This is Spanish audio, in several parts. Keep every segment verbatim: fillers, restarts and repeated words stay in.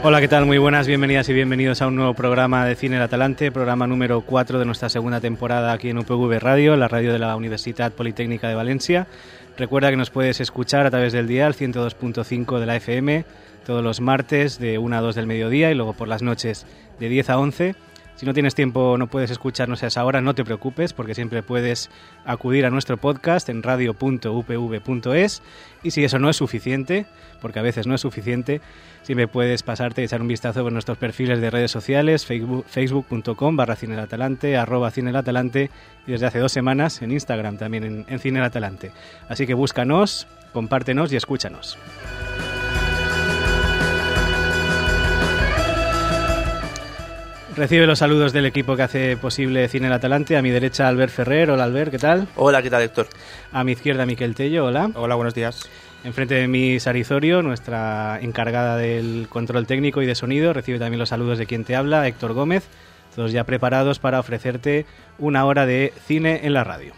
Hola, ¿qué tal? Muy buenas, bienvenidas y bienvenidos a un nuevo programa de Cine El Atalante, programa número cuatro de nuestra segunda temporada aquí en U P V Radio, la radio de la Universitat Politécnica de Valencia. Recuerda que nos puedes escuchar a través del dial ciento dos punto cinco de la F M todos los martes de una a dos del mediodía y luego por las noches de diez a once. Si no tienes tiempo, no puedes escucharnos a esa hora, no te preocupes, porque siempre puedes acudir a nuestro podcast en radio punto u p v punto es, y si eso no es suficiente, porque a veces no es suficiente, siempre puedes pasarte y echar un vistazo por nuestros perfiles de redes sociales, facebook, facebook.com barra cinelatalante, arroba cinelatalante, y desde hace dos semanas en Instagram también en, en cinelatalante. Así que búscanos, compártenos y escúchanos. Recibe los saludos del equipo que hace posible Cine El Atalante. A mi derecha, Albert Ferrer. Hola, Albert, ¿qué tal? Hola, ¿qué tal, Héctor? A mi izquierda, Miquel Tello. Hola. Hola, buenos días. Enfrente de mí, Sara Izorio, nuestra encargada del control técnico y de sonido. Recibe también los saludos de quien te habla, Héctor Gómez. Todos ya preparados para ofrecerte una hora de cine en la radio.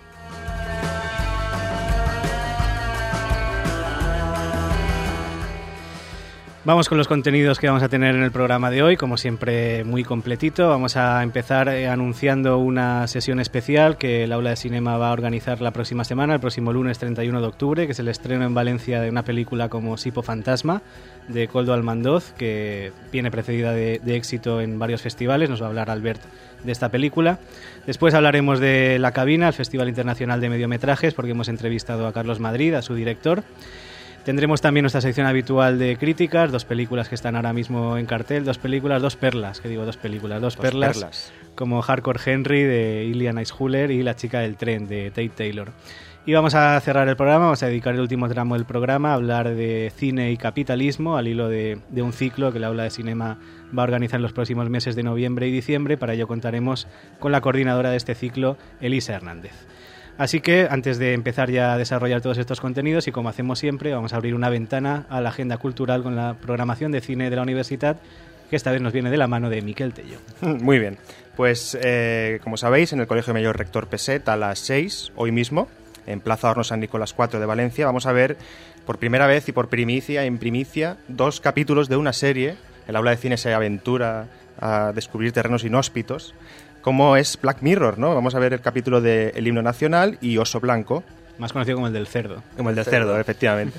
Vamos con los contenidos que vamos a tener en el programa de hoy, como siempre muy completito. Vamos a empezar eh, anunciando una sesión especial que el Aula de Cinema va a organizar la próxima semana, el próximo lunes treinta y uno de octubre, que es el estreno en Valencia de una película como Sipo Fantasma, de Koldo Almandoz, que viene precedida de, de éxito en varios festivales. Nos va a hablar Albert de esta película. Después hablaremos de La Cabina, el Festival Internacional de Mediometrajes, porque hemos entrevistado a Carlos Madrid, a su director. Tendremos también nuestra sección habitual de críticas, dos películas que están ahora mismo en cartel, dos películas, dos perlas, que digo dos películas, dos, dos perlas, perlas, como Hardcore Henry de Ilian Eichhuller y La chica del tren de Tate Taylor. Y vamos a cerrar el programa, vamos a dedicar el último tramo del programa a hablar de cine y capitalismo al hilo de, de un ciclo que el Aula de Cinema va a organizar en los próximos meses de noviembre y diciembre. Para ello contaremos con la coordinadora de este ciclo, Elisa Hernández. Así que, antes de empezar ya a desarrollar todos estos contenidos, y como hacemos siempre, vamos a abrir una ventana a la agenda cultural con la programación de cine de la universidad, que esta vez nos viene de la mano de Miquel Tello. Muy bien. Pues, eh, como sabéis, en el Colegio Mayor Rector Peset, a las seis, hoy mismo, en Plaza Hornos San Nicolás cuatro de Valencia, vamos a ver, por primera vez y por primicia, en primicia, dos capítulos de una serie. El Aula de Cine se aventura a descubrir terrenos inhóspitos, como es Black Mirror, ¿no? Vamos a ver el capítulo de El Himno Nacional y Oso Blanco. Más conocido como el del cerdo. Como el del cerdo, cerdo efectivamente.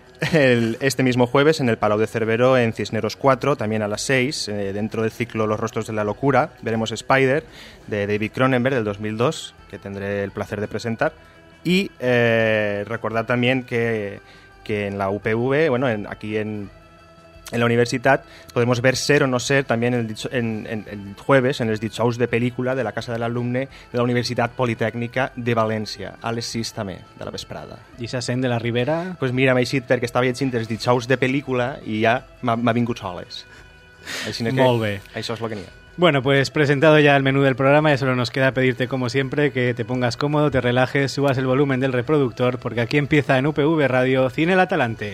El, este mismo jueves en el Palau de Cervero, en Cisneros cuatro, también a las seis, eh, dentro del ciclo Los Rostros de la Locura, veremos Spider, de David Cronenberg, del dos mil dos, que tendré el placer de presentar. Y eh, recordar también que, que en la U P V, bueno, en, aquí en... En la universidad podemos ver Ser o no ser también el, en, en, el jueves en el dijous de pel·lícula de la Casa de l'Alumne de la Universitat Politécnica de València, a les sis també, de la vesprada. I s'assent de la Ribera? Pues mira, m'he eixit perquè estava llegint els dijous de pel·lícula i ja m'ha vingut soles. Així que molt bé. Això és el que n'hi ha. Bueno, pues presentado ya el menú del programa, ya solo nos queda pedirte, como siempre, que te pongas cómodo, te relajes, subas el volumen del reproductor, porque aquí empieza en U P V Radio Cine El Atalante.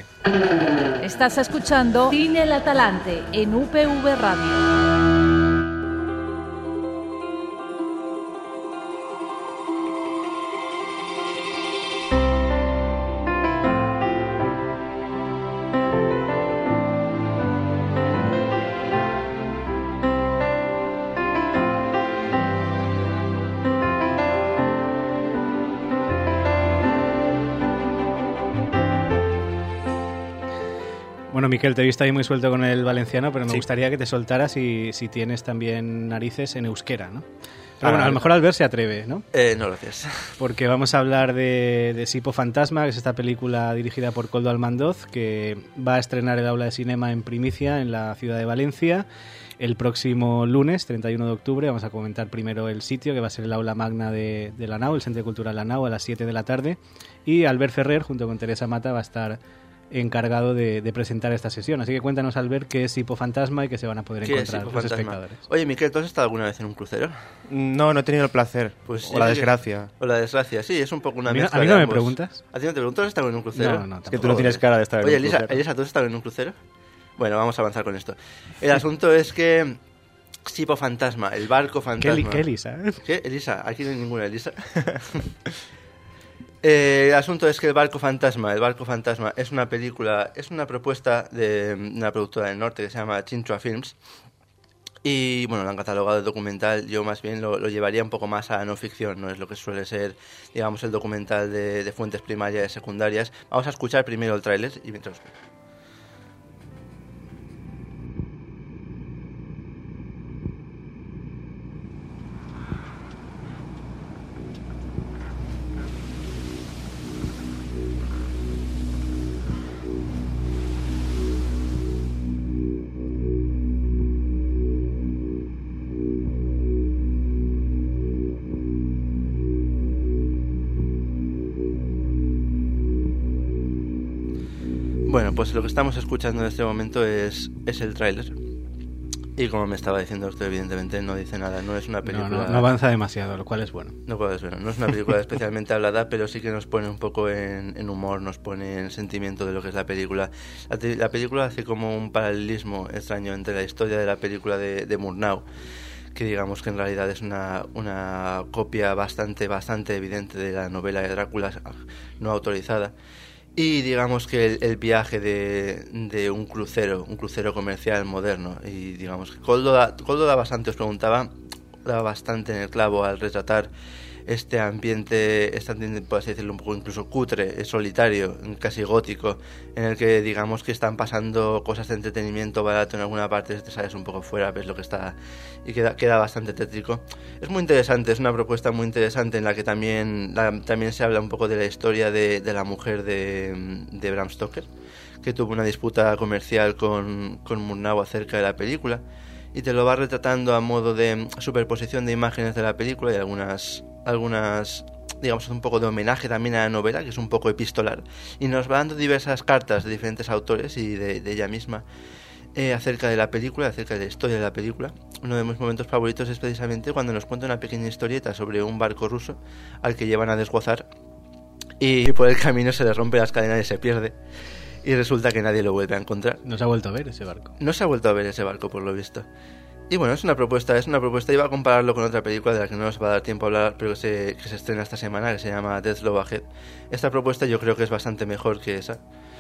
Estás escuchando Cine El Atalante en U P V Radio. Bueno, Miquel, te he visto ahí muy suelto con el valenciano, pero me sí. gustaría que te soltaras si, si tienes también narices en euskera, ¿no? Pero bueno, a lo mejor Albert se atreve, ¿no? Eh, no, gracias. Porque vamos a hablar de, de Sipo Fantasma, que es esta película dirigida por Koldo Almandoz, que va a estrenar el Aula de Cinema en primicia en la ciudad de Valencia el próximo lunes, treinta y uno de octubre. Vamos a comentar primero el sitio, que va a ser el Aula Magna de, de la Nau, el Centro Cultural La Nau, a las siete de la tarde. Y Albert Ferrer, junto con Teresa Mata, va a estar encargado de, de presentar esta sesión. Así que cuéntanos, Albert, qué es Sipo Fantasma y qué se van a poder encontrar los espectadores. Oye, Miquel, ¿tú has estado alguna vez en un crucero? No, no he tenido el placer. Pues o la desgracia. O la desgracia, sí, es un poco una mí, mezcla. ¿A mí no me preguntas? ¿A ti no te preguntas? ¿Has estado en un crucero? No, no, es que tú no tienes cara de estar en Oye, un Elisa, crucero. Elisa, ¿tú has estado en un crucero? Bueno, vamos a avanzar con esto. El asunto es que Sipo Fantasma, el barco fantasma... ¿Qué, qué Elisa? ¿eh? ¿Qué? Elisa, aquí no hay ninguna Elisa. Eh, el asunto es que El barco fantasma, El barco fantasma es una película, es una propuesta de una productora del norte que se llama Chinchua Films. Y bueno, lo han catalogado de documental. Yo más bien lo, lo llevaría un poco más a la no ficción, no es lo que suele ser, digamos, el documental de, de fuentes primarias y secundarias. Vamos a escuchar primero el tráiler y mientras... Bueno, pues lo que estamos escuchando en este momento es, es el tráiler. Y como me estaba diciendo usted, evidentemente no dice nada, no es una película... No, no, no avanza demasiado, lo cual es bueno. No, pues, bueno, no es una película especialmente hablada, pero sí que nos pone un poco en, en humor, nos pone en sentimiento de lo que es la película. La, te, la película hace como un paralelismo extraño entre la historia de la película de, de Murnau, que digamos que en realidad es una, una copia bastante, bastante evidente de la novela de Drácula no autorizada. Y digamos que el, el viaje de, de un crucero, un crucero comercial moderno. Y digamos que Koldo da, Koldo da bastante, os preguntaba, da bastante en el clavo al retratar este ambiente, este ambiente, por así decirlo, un poco incluso cutre, solitario, casi gótico, en el que digamos que están pasando cosas de entretenimiento barato en alguna parte, te sales un poco fuera, ves lo que está y queda, queda bastante tétrico. Es muy interesante, es una propuesta muy interesante en la que también, la, también se habla un poco de la historia de, de la mujer de, de Bram Stoker, que tuvo una disputa comercial con, con Murnau acerca de la película, y te lo va retratando a modo de superposición de imágenes de la película y algunas... algunas, digamos, un poco de homenaje también a la novela, que es un poco epistolar, y nos va dando diversas cartas de diferentes autores y de, de ella misma eh, acerca de la película, acerca de la historia de la película. Uno de mis momentos favoritos es precisamente cuando nos cuenta una pequeña historieta sobre un barco ruso al que llevan a desguazar y por el camino se le rompe las cadenas y se pierde. Y resulta que nadie lo vuelve a encontrar. No se ha vuelto a ver ese barco. No se ha vuelto a ver ese barco, por lo visto. Y bueno, es una propuesta, es una propuesta. Iba a compararlo con otra película de la que no nos va a dar tiempo a hablar, pero que se, que se estrena esta semana, que se llama Death Love Ahead. Esta propuesta yo creo que es bastante mejor que esa.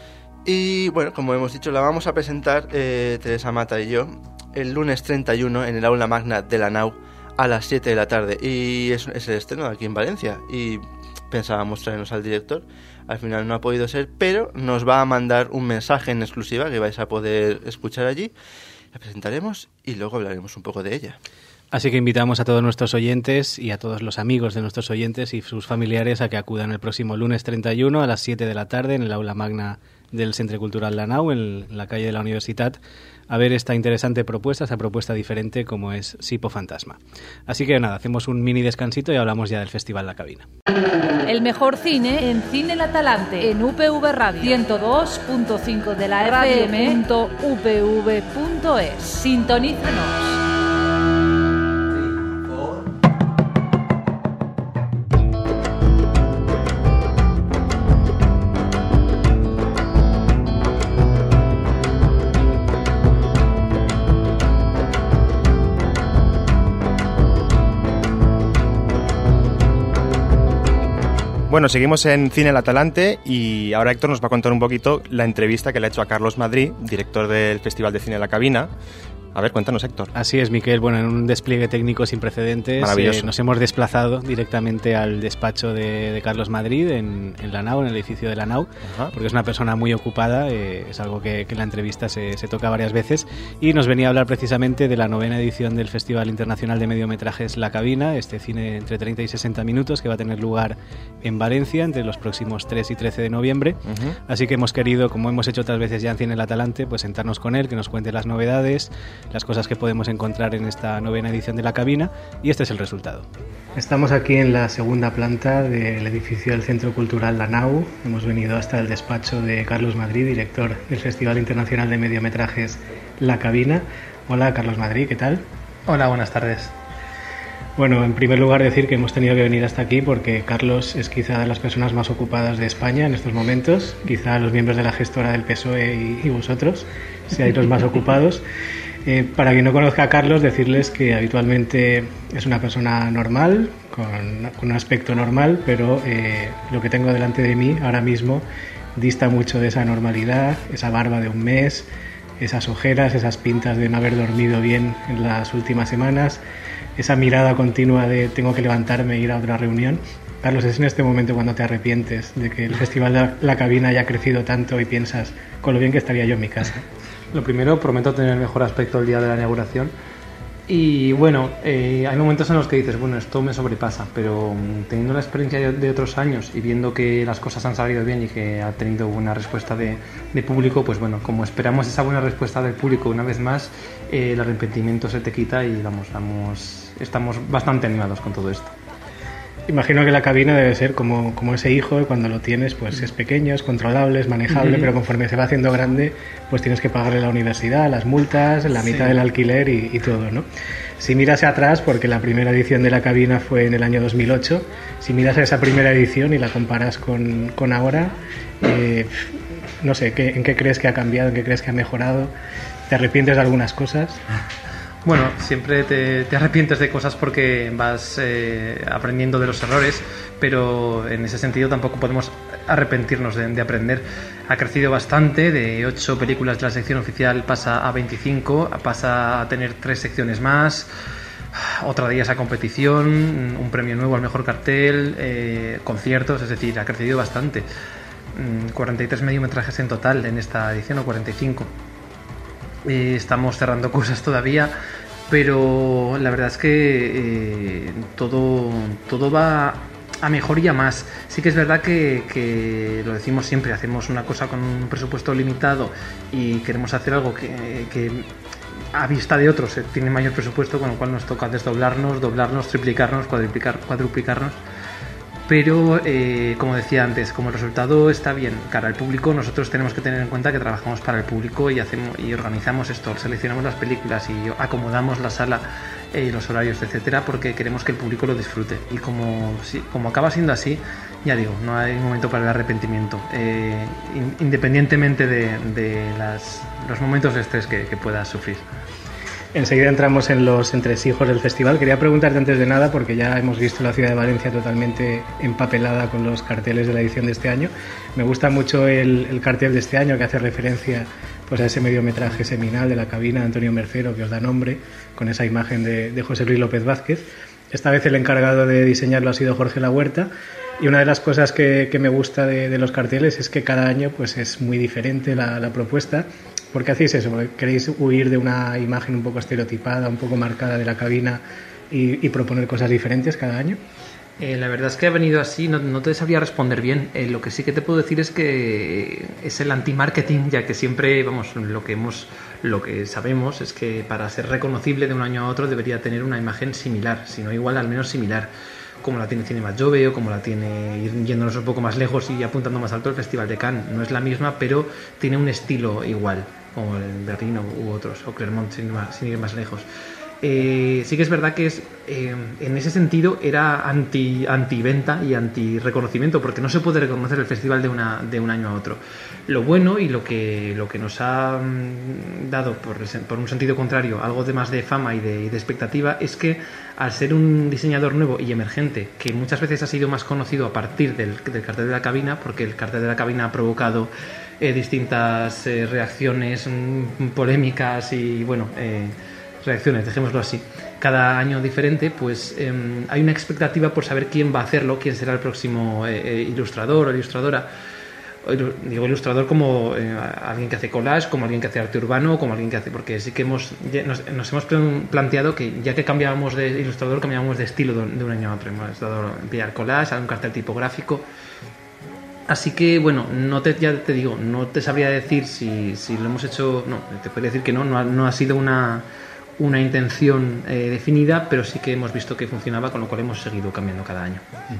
Y bueno, como hemos dicho, la vamos a presentar eh, Teresa Mata y yo el lunes treinta y uno en el aula magna de la Nau a las siete de la tarde. Y es, es el estreno aquí en Valencia. Y pensábamos traernos al director. Al final no ha podido ser, pero nos va a mandar un mensaje en exclusiva que vais a poder escuchar allí. La presentaremos y luego hablaremos un poco de ella. Así que invitamos a todos nuestros oyentes y a todos los amigos de nuestros oyentes y sus familiares a que acudan el próximo lunes treinta y uno a las siete de la tarde en el aula magna del Centre Cultural La Nau, en la calle de la Universitat, a ver esta interesante propuesta, esta propuesta diferente como es Sipo Fantasma. Así que nada, hacemos un mini descansito y hablamos ya del Festival La Cabina. El mejor cine en Cine El Atalante, en U P V Radio, ciento dos punto cinco de la F M punto u p v punto es. Sintonízanos. Bueno, seguimos en Cine El Atalante y ahora Héctor nos va a contar un poquito la entrevista que le ha hecho a Carlos Madrid, director del Festival de Cine La Cabina. A ver, cuéntanos, Héctor. Así es, Miquel. Bueno, en un despliegue técnico sin precedentes eh, nos hemos desplazado directamente al despacho de, de Carlos Madrid en, en La Nau, en el edificio de La Nau, Ajá. porque es una persona muy ocupada, eh, es algo que, que en la entrevista se, se toca varias veces, y nos venía a hablar precisamente de la novena edición del Festival Internacional de Mediometrajes La Cabina, este cine entre treinta y sesenta minutos que va a tener lugar en Valencia entre los próximos tres y trece de noviembre. Uh-huh. Así que hemos querido, como hemos hecho otras veces ya en Cine El Atalante, pues sentarnos con él, que nos cuente las novedades, las cosas que podemos encontrar en esta novena edición de La Cabina, y este es el resultado. Estamos aquí en la segunda planta del edificio del Centro Cultural La Nau. Hemos venido hasta el despacho de Carlos Madrid, director del Festival Internacional de Mediometrajes La Cabina. Hola, Carlos Madrid, ¿qué tal? Hola, buenas tardes. Bueno, en primer lugar decir que hemos tenido que venir hasta aquí porque Carlos es quizá de las personas más ocupadas de España en estos momentos. Quizá los miembros de la gestora del P S O E y, y vosotros seáis los más ocupados. Eh, para quien no conozca a Carlos, decirles que habitualmente es una persona normal, con, con un aspecto normal, pero eh, lo que tengo delante de mí ahora mismo dista mucho de esa normalidad, esa barba de un mes, esas ojeras, esas pintas de no haber dormido bien en las últimas semanas, esa mirada continua de tengo que levantarme e ir a otra reunión. Carlos, ¿es en este momento cuando te arrepientes de que el Festival de La Cabina haya crecido tanto y piensas con lo bien que estaría yo en mi casa? Lo primero, prometo tener el mejor aspecto el día de la inauguración. Y bueno, eh, hay momentos en los que dices, bueno, esto me sobrepasa, pero teniendo la experiencia de, de otros años y viendo que las cosas han salido bien y que ha tenido buena respuesta de, de público, pues bueno, como esperamos esa buena respuesta del público una vez más, eh, el arrepentimiento se te quita y vamos, vamos, estamos bastante animados con todo esto. Imagino que La Cabina debe ser como, como ese hijo, y cuando lo tienes pues es pequeño, es controlable, es manejable, uh-huh. pero conforme se va haciendo grande pues tienes que pagarle la universidad, las multas, la mitad sí. del alquiler y, y todo, ¿no? Si miras hacia atrás, porque la primera edición de La Cabina fue en el año dos mil ocho, si miras a esa primera edición y la comparas con, con ahora, eh, no sé, ¿qué, ¿en qué crees que ha cambiado, en qué crees que ha mejorado? ¿Te arrepientes de algunas cosas? Bueno, siempre te, te arrepientes de cosas porque vas eh, aprendiendo de los errores, pero en ese sentido tampoco podemos arrepentirnos de, de aprender. Ha crecido bastante, de ocho películas de la sección oficial pasa a veinticinco, pasa a tener tres secciones más, otra de ellas a competición, un premio nuevo al mejor cartel, eh, conciertos, es decir, ha crecido bastante. cuarenta y tres mediometrajes en total en esta edición, o cuarenta y cinco. Eh, estamos cerrando cosas todavía, pero la verdad es que eh, todo, todo va a mejor y a más. Sí que es verdad que, que lo decimos siempre, hacemos una cosa con un presupuesto limitado y queremos hacer algo que, que a vista de otros eh, tiene mayor presupuesto, con lo cual nos toca desdoblarnos, doblarnos, triplicarnos, cuadruplicar, cuadruplicarnos. Pero, eh, como decía antes, como el resultado está bien cara al público, nosotros tenemos que tener en cuenta que trabajamos para el público y hacemos y organizamos esto, seleccionamos las películas y acomodamos la sala y eh, los horarios, etcétera, porque queremos que el público lo disfrute. Y como, si, como acaba siendo así, ya digo, no hay momento para el arrepentimiento, eh, in, independientemente de, de las, los momentos de estrés que, que puedas sufrir. Enseguida entramos en los entresijos del festival. Quería preguntarte antes de nada, porque ya hemos visto la ciudad de Valencia totalmente empapelada con los carteles de la edición de este año. Me gusta mucho el, el cartel de este año, que hace referencia pues, a ese mediometraje seminal de La Cabina de Antonio Mercero, que os da nombre, con esa imagen de, de José Luis López Vázquez. Esta vez el encargado de diseñarlo ha sido Jorge Lahuerta. Y una de las cosas que, que me gusta de, de los carteles es que cada año pues, es muy diferente la, la propuesta. ¿Por qué hacéis eso? ¿Queréis huir de una imagen un poco estereotipada, un poco marcada de La Cabina y, y proponer cosas diferentes cada año? Eh, la verdad es que ha venido así, no, no te sabría responder bien. Eh, lo que sí que te puedo decir es que es el anti-marketing, ya que siempre, vamos, lo que hemos, lo que sabemos es que para ser reconocible de un año a otro debería tener una imagen similar, si no igual, al menos similar, como la tiene Cinema Jove o como la tiene, yéndonos un poco más lejos y apuntando más alto, el Festival de Cannes. No es la misma, pero tiene un estilo igual, como el Berlín u otros, o Clermont, sin, más, sin ir más lejos. Eh, sí que es verdad que es, eh, en ese sentido era anti, anti-venta y anti-reconocimiento, porque no se puede reconocer el festival de, una, de un año a otro. Lo bueno y lo que, lo que nos ha mm, dado, por, por un sentido contrario, algo de más de fama y de, y de expectativa, es que al ser un diseñador nuevo y emergente, que muchas veces ha sido más conocido a partir del, del cartel de La Cabina, porque el cartel de La Cabina ha provocado eh, distintas eh, reacciones, mm, polémicas y, bueno... Eh, reacciones, dejémoslo así, cada año diferente, pues eh, hay una expectativa por saber quién va a hacerlo, quién será el próximo eh, ilustrador o ilustradora. Digo ilustrador como eh, alguien que hace collage, como alguien que hace arte urbano, como alguien que hace, porque sí que hemos nos, nos hemos planteado que ya que cambiábamos de ilustrador, cambiábamos de estilo de, de un año a otro. Hemos dado pillar collage, un cartel tipográfico. Así que, bueno, no te, ya te digo, no te sabría decir si, si lo hemos hecho, no, te podría decir que no, no ha, no ha sido una una intención eh, definida, pero sí que hemos visto que funcionaba, con lo cual hemos seguido cambiando cada año.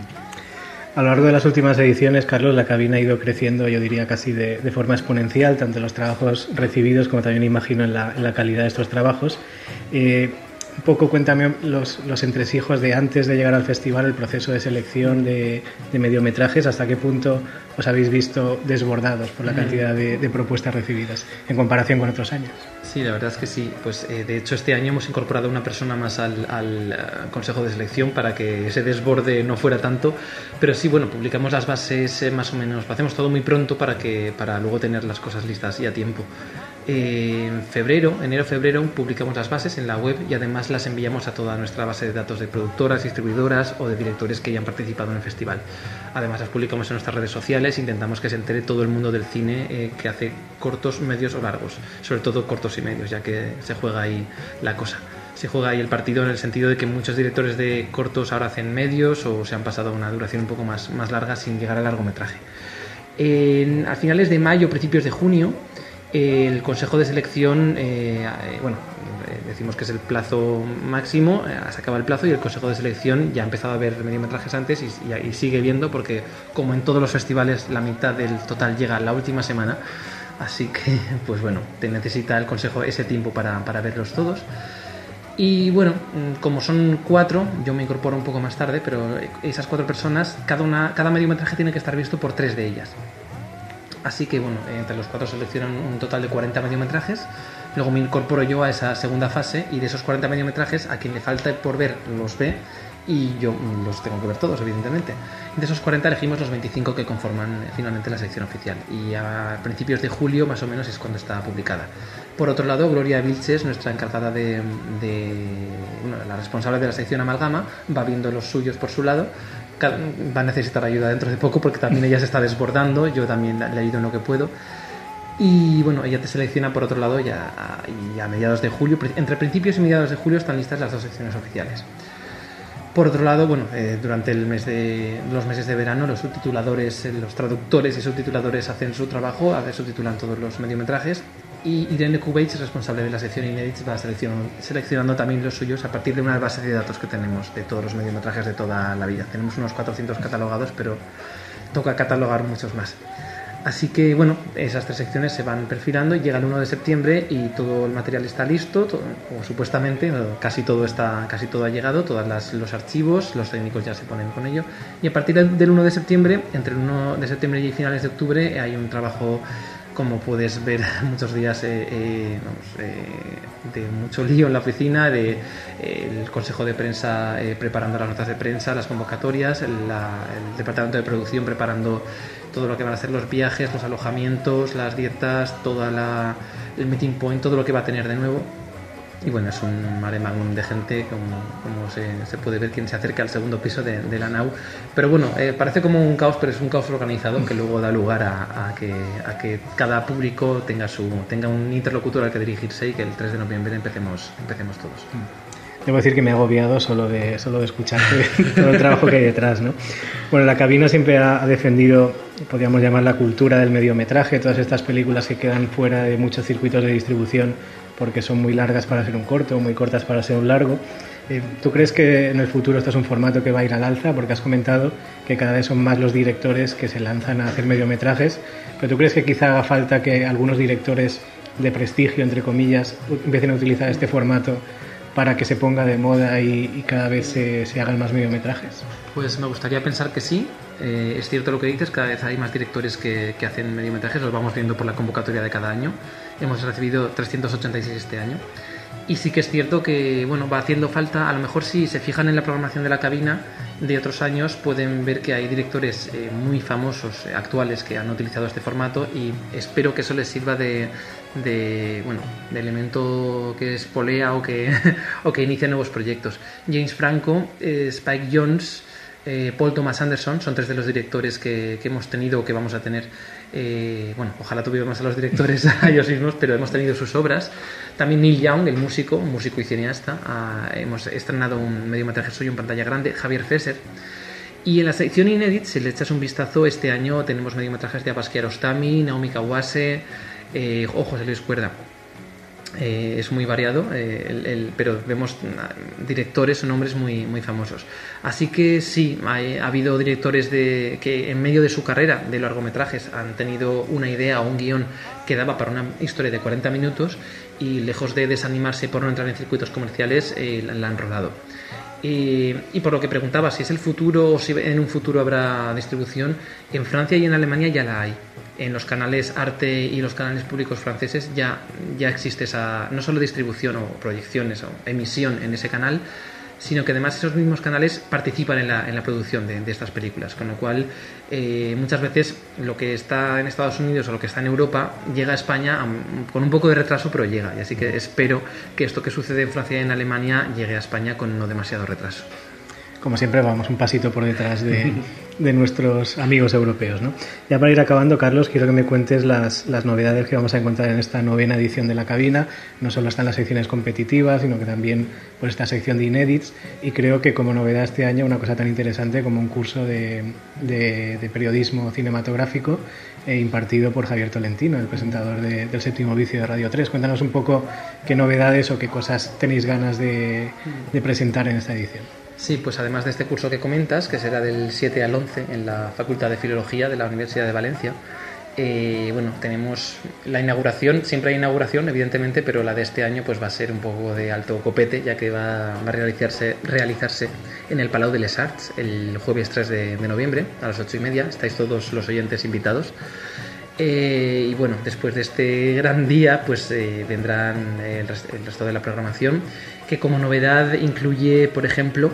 A lo largo de las últimas ediciones, Carlos, La Cabina ha ido creciendo, yo diría casi de, de forma exponencial, tanto en los trabajos recibidos como también imagino en la, en la calidad de estos trabajos. Eh, un poco cuéntame los, los entresijos de antes de llegar al festival, el proceso de selección de, de mediometrajes, hasta qué punto os habéis visto desbordados por la cantidad de, de propuestas recibidas en comparación con otros años. Sí. Sí, la verdad es que sí. Pues eh, de hecho este año hemos incorporado una persona más al, al uh, consejo de selección para que ese desborde no fuera tanto. Pero sí, bueno, publicamos las bases eh, más o menos, lo hacemos todo muy pronto para que para luego tener las cosas listas y a tiempo. Eh, en febrero, enero-febrero, publicamos las bases en la web y además las enviamos a toda nuestra base de datos de productoras, distribuidoras o de directores que ya han participado en el festival. Además las publicamos en nuestras redes sociales, intentamos que se entere todo el mundo del cine eh, que hace cortos, medios o largos, sobre todo cortos y medios, ya que se juega ahí la cosa. Se juega ahí el partido en el sentido de que muchos directores de cortos ahora hacen medios o se han pasado a una duración un poco más, más larga sin llegar al largometraje. En, a finales de mayo, principios de junio, el consejo de selección, eh, eh, bueno, eh, decimos que es el plazo máximo, eh, se acaba el plazo y el consejo de selección ya ha empezado a ver mediometrajes antes y, y, y sigue viendo porque, como en todos los festivales, la mitad del total llega la última semana, así que, pues bueno, te necesita el consejo ese tiempo para, para verlos todos. Y bueno, como son cuatro, yo me incorporo un poco más tarde, pero esas cuatro personas, cada, una, cada mediometraje tiene que estar visto por tres de ellas. Así que bueno, entre los cuatro seleccionan un total de cuarenta mediometrajes. Luego me incorporo yo a esa segunda fase y de esos cuarenta mediometrajes, a quien le falta por ver los ve y yo los tengo que ver todos, evidentemente. De esos cuarenta elegimos los veinticinco que conforman finalmente la selección oficial y a principios de julio más o menos es cuando está publicada. Por otro lado, Gloria Vilches, nuestra encargada de, de bueno, la responsable de la sección Amalgama, va viendo los suyos por su lado. Va a necesitar ayuda dentro de poco porque también ella se está desbordando, yo también le ayudo en lo que puedo y bueno, ella te selecciona por otro lado ya a, y a mediados de julio, entre principios y mediados de julio están listas las dos secciones oficiales. Por otro lado, bueno, eh, durante el mes de, los meses de verano los subtituladores, eh, los traductores y subtituladores hacen su trabajo, a ver, subtitulan todos los mediometrajes y Irene Kubaitz, responsable de la sección Inédits, va seleccionando, seleccionando también los suyos a partir de una base de datos que tenemos de todos los mediometrajes de toda la vida. Tenemos unos cuatrocientos catalogados, pero toca catalogar muchos más. Así que bueno, esas tres secciones se van perfilando y llega el uno de septiembre y todo el material está listo, todo, o supuestamente casi todo está, casi todo ha llegado, todos los archivos, los técnicos ya se ponen con ello y a partir del uno de septiembre, entre el uno de septiembre y finales de octubre hay un trabajo, como puedes ver, muchos días eh, eh, vamos, eh, de mucho lío en la oficina, de eh, el consejo de prensa eh, preparando las notas de prensa, las convocatorias, la, el departamento de producción preparando todo lo que van a ser los viajes, los alojamientos, las dietas, toda la, el meeting point, todo lo que va a tener de nuevo. Y bueno, es un mare magnum de gente, como, como se, se puede ver quien se acerca al segundo piso de, de la nau. Pero bueno, eh, parece como un caos, pero es un caos organizado que luego da lugar a, a, que, a que cada público tenga, su, tenga un interlocutor al que dirigirse y que el tres de noviembre empecemos, empecemos todos. Debo decir que me he agobiado solo de, solo de escucharte todo el trabajo que hay detrás, ¿no? Bueno, la cabina siempre ha, ha defendido, podríamos llamar, la cultura del mediometraje, todas estas películas que quedan fuera de muchos circuitos de distribución porque son muy largas para ser un corto o muy cortas para ser un largo. Eh, ¿Tú crees que en el futuro esto es un formato que va a ir al alza? Porque has comentado que cada vez son más los directores que se lanzan a hacer mediometrajes, pero ¿tú crees que quizá haga falta que algunos directores de prestigio, entre comillas, empiecen a utilizar este formato para que se ponga de moda y, y cada vez se, se hagan más mediometrajes? Pues me gustaría pensar que sí. Eh, es cierto lo que dices, cada vez hay más directores que, que hacen mediometrajes, los vamos viendo por la convocatoria de cada año. Hemos recibido trescientos ochenta y seis este año. Y sí que es cierto que bueno, va haciendo falta, a lo mejor si se fijan en la programación de la cabina de otros años, pueden ver que hay directores eh, muy famosos, eh, actuales, que han utilizado este formato y espero que eso les sirva de, de, bueno, de elemento que espolea o que, o que inicia nuevos proyectos. James Franco, eh, Spike Jonze, eh, Paul Thomas Anderson son tres de los directores que, que hemos tenido o que vamos a tener. Eh, bueno, ojalá tuviéramos a los directores a ellos mismos, pero hemos tenido sus obras. También Neil Young, el músico, músico y cineasta, ah, hemos estrenado un mediometraje suyo en pantalla grande. Javier Fesser. Y en la sección Inédit, si le echas un vistazo, este año tenemos mediometrajes de Abbas Kiarostami, Naomi Kawase eh, o José Luis Cuerda. Eh, es muy variado, eh, el, el, pero vemos directores o nombres muy, muy famosos. Así que sí, ha, ha habido directores de, que en medio de su carrera de largometrajes han tenido una idea o un guión que daba para una historia de cuarenta minutos y lejos de desanimarse por no entrar en circuitos comerciales, eh, la, la han rodado. Eh, y por lo que preguntaba, si es el futuro o si en un futuro habrá distribución, en Francia y en Alemania ya la hay. En los canales Arte y los canales públicos franceses ya, ya existe esa, no solo distribución o proyecciones o emisión en ese canal, sino que además esos mismos canales participan en la, en la producción de, de estas películas, con lo cual eh, muchas veces lo que está en Estados Unidos o lo que está en Europa llega a España a, con un poco de retraso, pero llega, y así que espero que esto que sucede en Francia y en Alemania llegue a España con no demasiado retraso. Como siempre, vamos un pasito por detrás de, de nuestros amigos europeos, ¿no? Ya para ir acabando, Carlos, quiero que me cuentes las, las novedades que vamos a encontrar en esta novena edición de La Cabina. No solo están las secciones competitivas, sino que también pues, esta sección de inédits. Y creo que como novedad este año una cosa tan interesante como un curso de, de, de periodismo cinematográfico eh, impartido por Javier Tolentino, el presentador de, del Séptimo Vicio de Radio tres. Cuéntanos un poco qué novedades o qué cosas tenéis ganas de, de presentar en esta edición. Sí, pues además de este curso que comentas, que será del siete al once en la Facultad de Filología de la Universidad de Valencia, eh, bueno, tenemos la inauguración, siempre hay inauguración, evidentemente, pero la de este año pues va a ser un poco de alto copete, ya que va, va a realizarse, realizarse en el Palau de les Arts el jueves tres de, de noviembre a las ocho y media. Estáis todos los oyentes invitados. Eh, y bueno, después de este gran día pues eh, vendrán el, rest- el resto de la programación, que como novedad incluye, por ejemplo,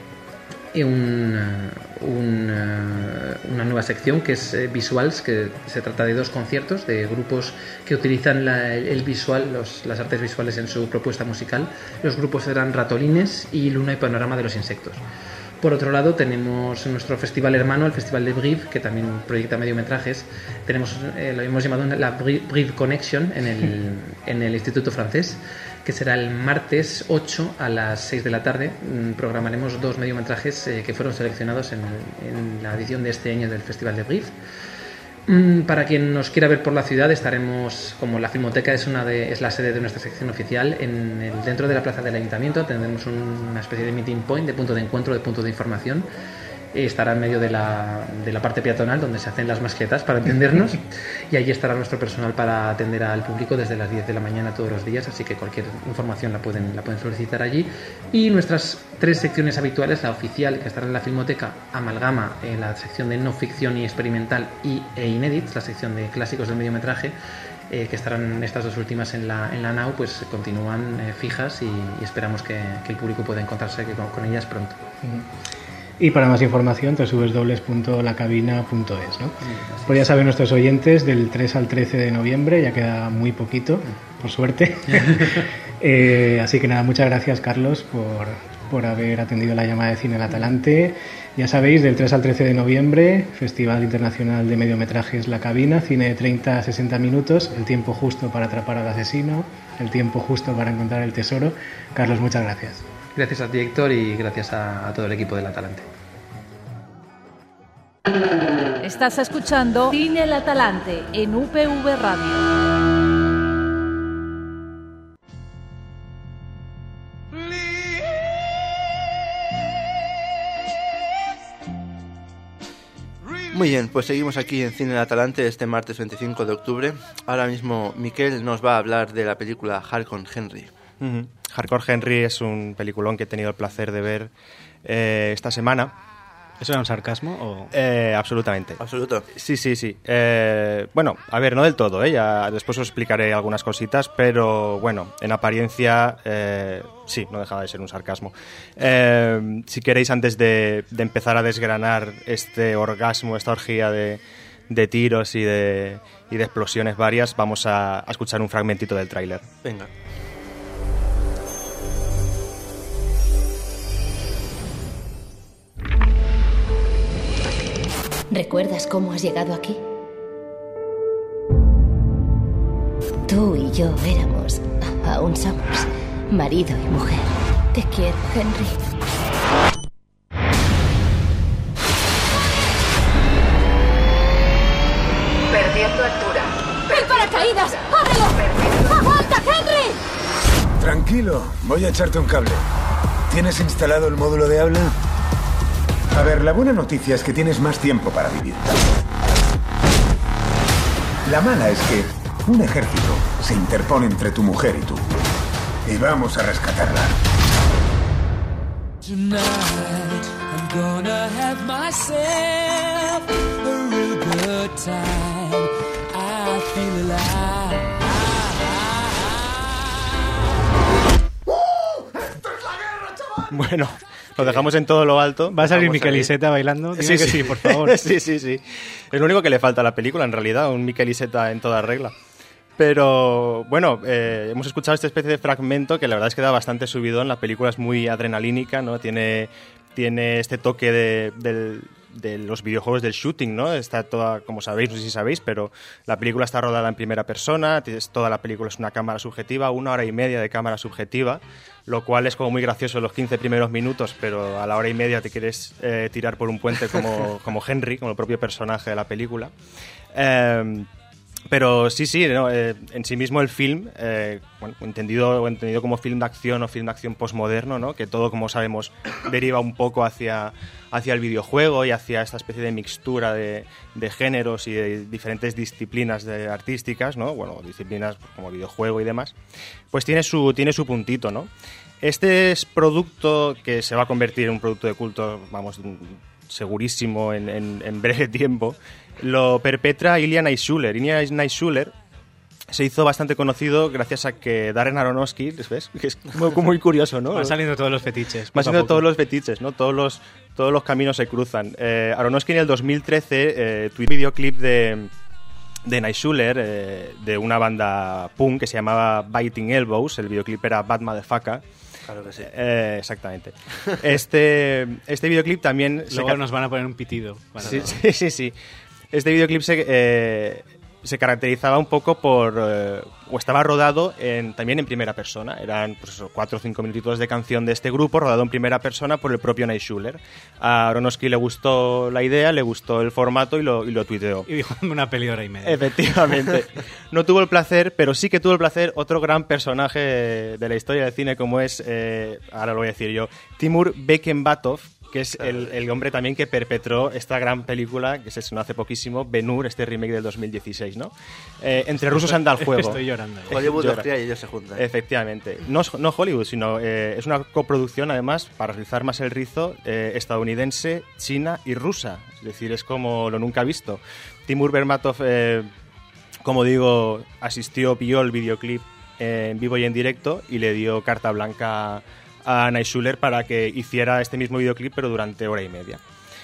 un, un, una nueva sección que es eh, Visuals, que se trata de dos conciertos de grupos que utilizan la, el visual, los, las artes visuales en su propuesta musical. Los grupos serán Ratolines y Luna y Panorama de los Insectos. Por otro lado, tenemos nuestro festival hermano, el Festival de Brive, que también proyecta mediometrajes. Tenemos, eh, lo hemos llamado la Brive Connection en el, en el Instituto Francés, que será el martes ocho a las seis de la tarde. Programaremos dos mediometrajes eh, que fueron seleccionados en, en la edición de este año del Festival de Brive. Para quien nos quiera ver por la ciudad, estaremos, como la Filmoteca es una de, es la sede de nuestra sección oficial, en el, dentro de la plaza del Ayuntamiento tendremos un, una especie de meeting point, de punto de encuentro, de punto de información. Estará en medio de la, de la parte peatonal donde se hacen las mascletas, para entendernos, y allí estará nuestro personal para atender al público desde las diez de la mañana todos los días, así que cualquier información la pueden, la pueden solicitar allí. Y nuestras tres secciones habituales, la oficial, que estará en la Filmoteca, Amalgama, en la sección de no ficción y experimental, y e Inédits, la sección de clásicos del mediometraje, eh, que estarán estas dos últimas en la, en la N A U, pues continúan eh, fijas, y, y esperamos que, que el público pueda encontrarse con, con ellas pronto. Uh-huh. Y para más información, doble u doble u doble u punto la cabina punto es, ¿no? Pues ya saben nuestros oyentes, del tres al trece de noviembre, ya queda muy poquito, por suerte. eh, así que nada, muchas gracias, Carlos, por, por haber atendido la llamada de Cine El Atalante. Ya sabéis, del tres al trece de noviembre, Festival Internacional de Mediometrajes La Cabina, cine de treinta a sesenta minutos, el tiempo justo para atrapar al asesino, el tiempo justo para encontrar el tesoro. Carlos, muchas gracias. Gracias a ti, Héctor, y gracias a, a todo el equipo del Atalante. Estás escuchando Cine El Atalante en U P V Radio. Muy bien, pues seguimos aquí en Cine El Atalante este martes veinticinco de octubre. Ahora mismo Miquel nos va a hablar de la película Hardcore Henry. Uh-huh. Hardcore Henry es un peliculón que he tenido el placer de ver eh, esta semana. ¿Eso era un sarcasmo? O... Eh, absolutamente. Absoluto. Sí, sí, sí. Eh, bueno, a ver, no del todo, ¿eh? Ya después os explicaré algunas cositas, pero bueno, en apariencia eh, sí, no dejaba de ser un sarcasmo. Eh, si queréis, antes de, de empezar a desgranar este orgasmo, esta orgía de, de tiros y de, y de explosiones varias, vamos a, a escuchar un fragmentito del tráiler. Venga. ¿Recuerdas cómo has llegado aquí? Tú y yo éramos, aún somos, marido y mujer. Te quiero, Henry. Perdiendo altura. ¡El paracaídas! ¡Ábrelo! ¡Aguanta, Henry! Tranquilo, voy a echarte un cable. ¿Tienes instalado el módulo de habla? A ver, la buena noticia es que tienes más tiempo para vivir. La mala es que un ejército se interpone entre tu mujer y tú. Y vamos a rescatarla. Tonight I'm gonna have myself a real good time. I feel alive. Bueno, lo dejamos en todo lo alto. ¿Va a salir Miquel Iceta bailando? Dime Sí, que sí. sí, por favor. sí, sí, sí. Es lo único que le falta a la película, en realidad, un Miquel Iceta en toda regla. Pero, bueno, eh, hemos escuchado esta especie de fragmento que la verdad es que da bastante subidón. La película es muy adrenalínica, ¿no? Tiene, tiene este toque de, del, de los videojuegos del shooting, ¿no? Está toda, como sabéis, no sé si sabéis, pero la película está rodada en primera persona. Toda la película es una cámara subjetiva, una hora y media de cámara subjetiva, lo cual es como muy gracioso en los quince primeros minutos, pero a la hora y media te quieres eh, tirar por un puente como, como Henry, como el propio personaje de la película. Eh, Pero sí, sí, ¿no? eh, en sí mismo el film, eh, bueno, entendido, entendido como film de acción o film de acción postmoderno, ¿no? Que todo, como sabemos, deriva un poco hacia, hacia el videojuego y hacia esta especie de mixtura de, de géneros y de diferentes disciplinas de, artísticas, ¿no? Bueno, disciplinas como videojuego y demás, pues tiene su, tiene su puntito, ¿no? Este es producto que se va a convertir en un producto de culto, vamos, segurísimo en, en, en breve tiempo. Lo perpetra Ilya Naishuller. Ilya Naishuller se hizo bastante conocido gracias a que Darren Aronofsky, ¿ves? Que es muy, muy curioso, ¿no? Van saliendo todos los fetiches. Van saliendo todos los fetiches, ¿no? Todos los, todos los caminos se cruzan. Eh, Aronofsky en el dos mil trece eh, tuvo un videoclip de, de Naishuller, eh, de una banda punk que se llamaba Biting Elbows. El videoclip era Bad Motherfucker. Claro que sí. Eh, exactamente. Este, este videoclip también... Luego se nos van a poner un pitido. Sí, sí, sí, sí. Este videoclip se, eh, se caracterizaba un poco por... Eh, o estaba rodado en, también en primera persona. Eran pues eso, cuatro o cinco minutitos de canción de este grupo, rodado en primera persona por el propio Naishuller. A Aronofsky le gustó la idea, le gustó el formato y lo, y lo tuiteó. Y dijo una peli hora y media. Efectivamente. No tuvo el placer, pero sí que tuvo el placer otro gran personaje de la historia del cine como es, eh, ahora lo voy a decir yo, Timur Bekmambetov, que es el, el hombre también que perpetró esta gran película que se estrenó hace poquísimo, Ben-Hur, este remake del dos mil dieciséis, ¿no? Eh, entre rusos anda el juego. Estoy llorando. Hollywood hostia, y ellos se juntan. Efectivamente. No, no Hollywood, sino eh, es una coproducción, además, para rizar más el rizo, eh, estadounidense, china y rusa. Es decir, es como lo nunca visto. Timur Bekmambetov, eh, como digo, asistió, vio el videoclip eh, en vivo y en directo y le dio carta blanca a Naishuller para que hiciera este mismo videoclip, pero durante hora y media.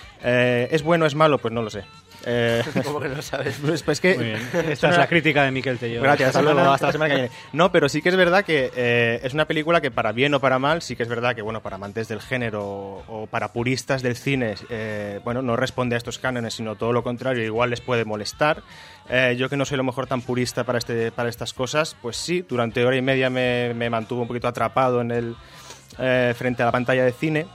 Eh, ¿Es bueno o es malo? Pues no lo sé. Eh, ¿Cómo que no sabes? Pues, pues que, Muy bien. Esta es la crítica de Miquel Telló. Gracias, hasta luego, hasta la semana que viene. No, pero sí que es verdad que eh, es una película que para bien o para mal, sí que es verdad que, bueno, para amantes del género o para puristas del cine, eh, bueno, no responde a estos cánones, sino todo lo contrario, igual les puede molestar. Eh, yo que no soy a lo mejor tan purista para, este, para estas cosas, pues sí, durante hora y media me, me mantuvo un poquito atrapado en el, eh, frente a la pantalla de cine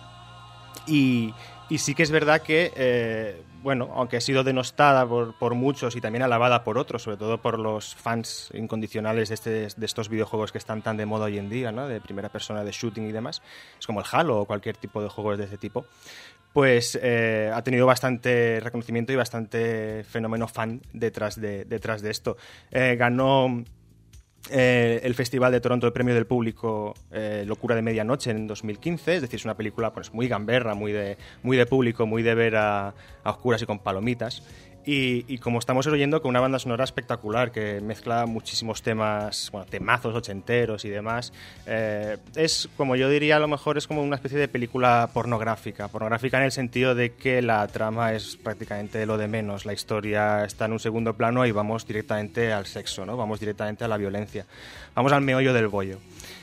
y, y sí que es verdad que... Eh, bueno, aunque ha sido denostada por, por muchos y también alabada por otros, sobre todo por los fans incondicionales de, este, de estos videojuegos que están tan de moda hoy en día, ¿no? De primera persona, de shooting y demás, es como el Halo o cualquier tipo de juegos de este tipo, pues eh, ha tenido bastante reconocimiento y bastante fenómeno fan detrás de, detrás de esto. Eh, ganó... Eh, el Festival de Toronto, el premio del público eh, Locura de Medianoche en dos mil quince, es decir, es una película pues, muy gamberra, muy de, muy de público, muy de ver a, a oscuras y con palomitas. Y, y como estamos oyendo, con una banda sonora espectacular que mezcla muchísimos temas, bueno, temazos ochenteros y demás. Eh, es, como yo diría, a lo mejor es como una especie de película pornográfica. Pornográfica en el sentido de que la trama es prácticamente lo de menos. La historia está en un segundo plano y vamos directamente al sexo, ¿no? Vamos directamente a la violencia. Vamos al meollo del bollo.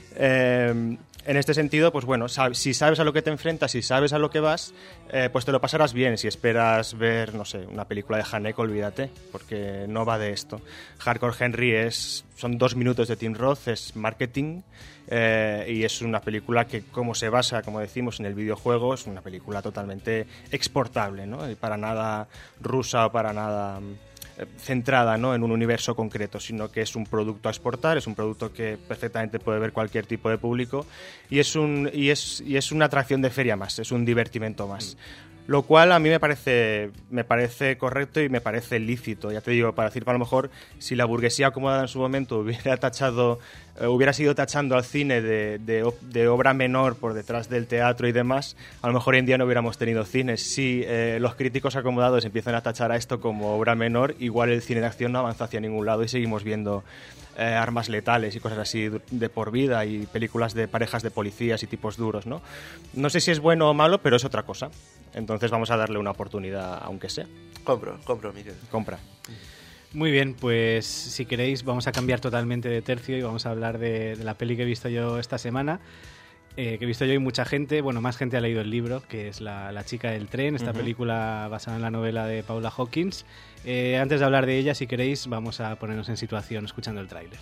Eh, en este sentido, pues bueno, sab- si sabes a lo que te enfrentas, si sabes a lo que vas, eh, pues te lo pasarás bien. Si esperas ver, no sé, una película de Haneke, olvídate, porque no va de esto. Hardcore Henry es, son dos minutos de Tim Roth, es marketing, eh, y es una película que, como se basa, como decimos, en el videojuego, es una película totalmente exportable, ¿no? Y para nada rusa o para nada... centrada, ¿no?, en un universo concreto, sino que es un producto a exportar, es un producto que perfectamente puede ver cualquier tipo de público y es un y es y es una atracción de feria más, es un divertimento más. Lo cual a mí me parece, me parece correcto y me parece lícito. Ya te digo, para decir, a lo mejor, si la burguesía acomodada en su momento hubiera tachado, eh, hubiera sido tachando al cine de, de, de obra menor por detrás del teatro y demás, a lo mejor hoy en día no hubiéramos tenido cines. Si eh, los críticos acomodados empiezan a tachar a esto como obra menor, igual el cine de acción no avanza hacia ningún lado y seguimos viendo eh, armas letales y cosas así de por vida y películas de parejas de policías y tipos duros, ¿no? No sé si es bueno o malo, pero es otra cosa. Entonces vamos a darle una oportunidad, aunque sea. Compro, compro, Miguel. Compra. Muy bien, pues si queréis vamos a cambiar totalmente de tercio y vamos a hablar de, de la peli que he visto yo esta semana, eh, que he visto yo y mucha gente, bueno, más gente ha leído el libro, que es La, la chica del tren, esta uh-huh. película basada en la novela de Paula Hawkins. Eh, antes de hablar de ella, si queréis, vamos a ponernos en situación escuchando el tráiler.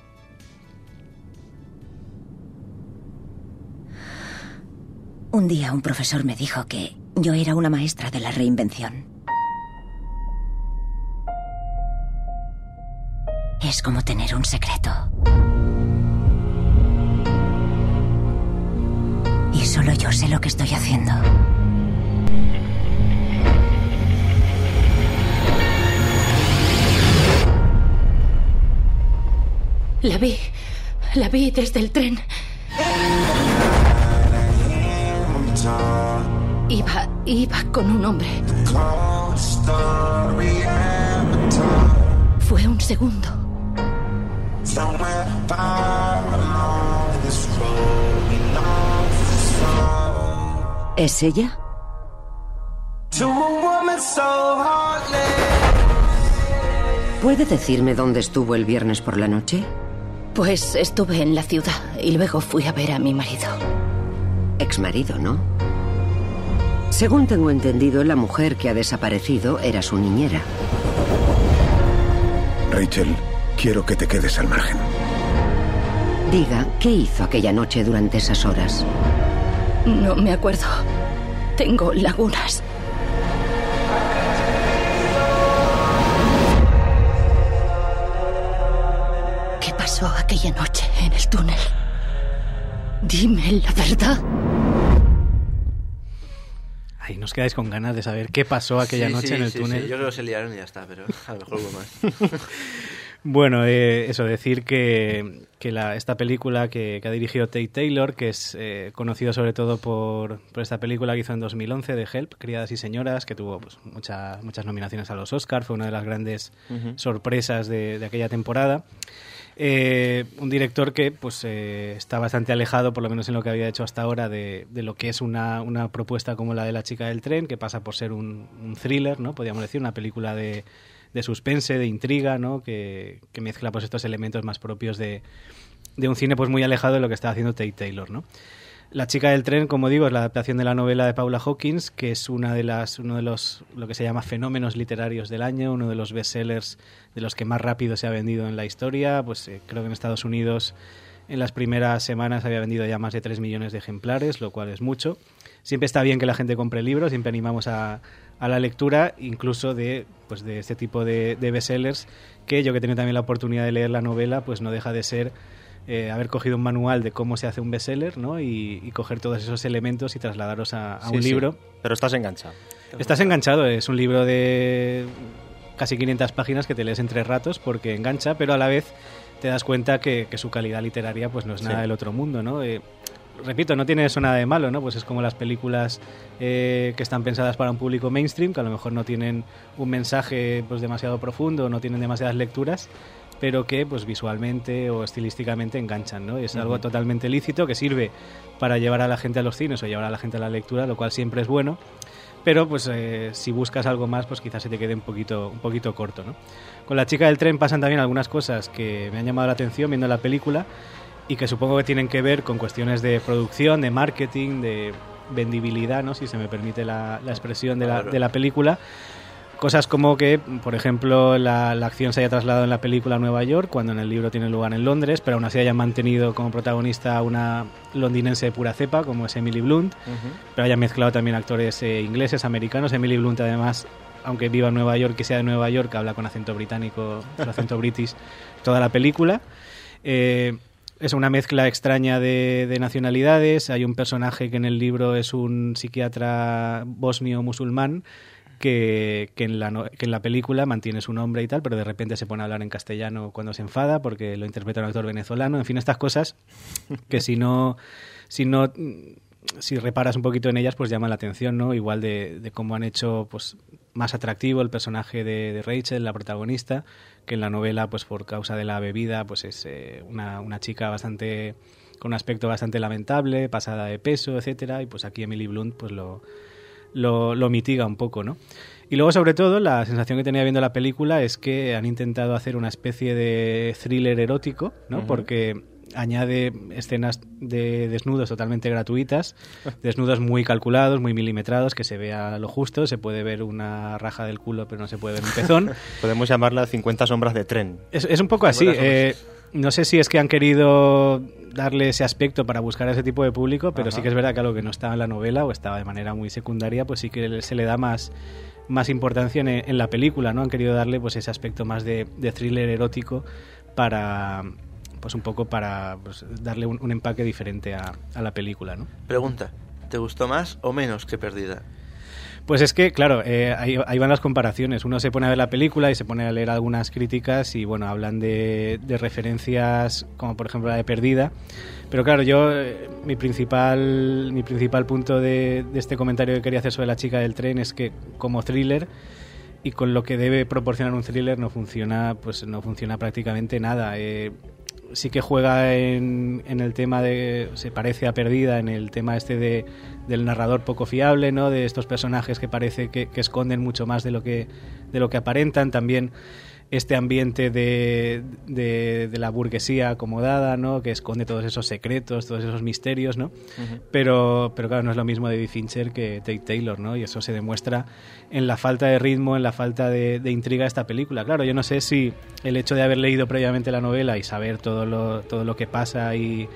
Un día un profesor me dijo que yo era una maestra de la reinvención. Es como tener un secreto. Y solo yo sé lo que estoy haciendo. La vi. La vi desde el tren. Iba, iba con un hombre. Fue un segundo. ¿Es ella? ¿Puede decirme dónde estuvo el viernes por la noche? Pues estuve en la ciudad y luego fui a ver a mi marido. Exmarido, ¿no? Según tengo entendido, la mujer que ha desaparecido era su niñera. Rachel, quiero que te quedes al margen. Diga, ¿qué hizo aquella noche durante esas horas? No me acuerdo. Tengo lagunas. ¿Qué pasó aquella noche en el túnel? Dime la verdad. Ay, nos quedáis con ganas de saber qué pasó aquella sí, noche sí, en el sí, túnel. Sí. Yo creo que se liaron y ya está, pero a lo mejor hubo más. Bueno, eh, eso, decir que, que la, esta película que, que ha dirigido Tate Taylor, que es eh, conocido sobre todo por, por esta película que hizo en dos mil once de Help, Criadas y Señoras, que tuvo pues, mucha, muchas nominaciones a los Oscars, fue una de las grandes uh-huh. sorpresas de, de aquella temporada. Eh, un director que pues eh, está bastante alejado, por lo menos en lo que había hecho hasta ahora, de, de lo que es una, una propuesta como la de La chica del tren, que pasa por ser un, un thriller, ¿no? Podríamos decir, una película de, de suspense, de intriga, ¿no? Que, que mezcla pues estos elementos más propios de, de un cine pues muy alejado de lo que está haciendo Tate Taylor, ¿no? La chica del tren, como digo, es la adaptación de la novela de Paula Hawkins, que es una de las, uno de los, lo que se llama fenómenos literarios del año, uno de los bestsellers de los que más rápido se ha vendido en la historia. Pues eh, creo que en Estados Unidos en las primeras semanas había vendido ya más de tres millones de ejemplares, lo cual es mucho. Siempre está bien que la gente compre libros, siempre animamos a, a la lectura, incluso de, pues de este tipo de, de bestsellers, que yo que he tenido también la oportunidad de leer la novela, pues no deja de ser Eh, haber cogido un manual de cómo se hace un bestseller, ¿no? Y, y coger todos esos elementos y trasladaros a, a sí, un libro. Sí. Pero estás enganchado. Estás enganchado, es un libro de casi quinientas páginas que te lees en tres ratos porque engancha, pero a la vez te das cuenta que, que su calidad literaria pues no es nada sí. del otro mundo, ¿no? Eh, repito, no tiene eso nada de malo, ¿no? Pues es como las películas eh, que están pensadas para un público mainstream, que a lo mejor no tienen un mensaje pues demasiado profundo, no tienen demasiadas lecturas, pero que pues visualmente o estilísticamente enganchan, ¿no? Y es uh-huh. algo totalmente lícito que sirve para llevar a la gente a los cines o llevar a la gente a la lectura, lo cual siempre es bueno, pero pues eh, si buscas algo más, pues quizás se te quede un poquito, un poquito corto, ¿no? Con La chica del tren pasan también algunas cosas que me han llamado la atención viendo la película y que supongo que tienen que ver con cuestiones de producción, de marketing, de vendibilidad, ¿no? Si se me permite la, la expresión de la, de la película. Cosas como que, por ejemplo, la, la acción se haya trasladado en la película a Nueva York, cuando en el libro tiene lugar en Londres, pero aún así hayan mantenido como protagonista a una londinense de pura cepa, como es Emily Blunt, uh-huh. pero hayan mezclado también actores eh, ingleses, americanos. Emily Blunt, además, aunque viva en Nueva York, que sea de Nueva York, habla con acento británico, con acento british, toda la película. Eh, es una mezcla extraña de, de nacionalidades. Hay un personaje que en el libro es un psiquiatra bosnio musulmán que, que, en la no, que en la película mantiene su nombre y tal, pero de repente se pone a hablar en castellano cuando se enfada porque lo interpreta un actor venezolano. En fin, estas cosas que si no... Si no si reparas un poquito en ellas, pues llama la atención, ¿no? Igual de, de cómo han hecho pues más atractivo el personaje de, de Rachel, la protagonista, que en la novela, pues por causa de la bebida, pues es eh, una, una chica bastante con un aspecto bastante lamentable, pasada de peso, etcétera, y pues aquí Emily Blunt pues lo, lo, lo mitiga un poco, ¿no? Y luego, sobre todo, la sensación que tenía viendo la película es que han intentado hacer una especie de thriller erótico, ¿no? Uh-huh. Porque añade escenas de desnudos totalmente gratuitas, desnudos muy calculados, muy milimetrados, que se vea lo justo, se puede ver una raja del culo pero no se puede ver un pezón. Podemos llamarla cincuenta sombras de tren. Es, es un poco así, eh, no sé si es que han querido darle ese aspecto para buscar a ese tipo de público, pero Ajá. sí que es verdad que algo que no estaba en la novela o estaba de manera muy secundaria, pues sí que se le da más, más importancia en, en la película, ¿no? Han querido darle pues ese aspecto más de, de thriller erótico para... pues un poco para pues, darle un, un empaque diferente a, a la película, ¿no? Pregunta, ¿te gustó más o menos que Perdida? Pues es que, claro, eh, ahí, ahí van las comparaciones. Uno se pone a ver la película y se pone a leer algunas críticas y, bueno, hablan de, de referencias como, por ejemplo, la de Perdida. Pero, claro, yo, eh, mi principal mi principal punto de, de este comentario que quería hacer sobre La chica del tren es que, como thriller, y con lo que debe proporcionar un thriller, no funciona, pues no funciona prácticamente nada. Eh, sí que juega en, en el tema de... se parece a Perdida en el tema este de, del narrador poco fiable, ¿no? De estos personajes que parece que, que esconden mucho más de lo que, de lo que aparentan. También este ambiente de, de, de la burguesía acomodada, ¿no? Que esconde todos esos secretos, todos esos misterios, ¿no? Uh-huh. Pero, pero claro, no es lo mismo David Fincher que Tate Taylor, ¿no? Y eso se demuestra en la falta de ritmo, en la falta de, de intriga de esta película. Claro, yo no sé si el hecho de haber leído previamente la novela y saber todo lo, todo lo que pasa y...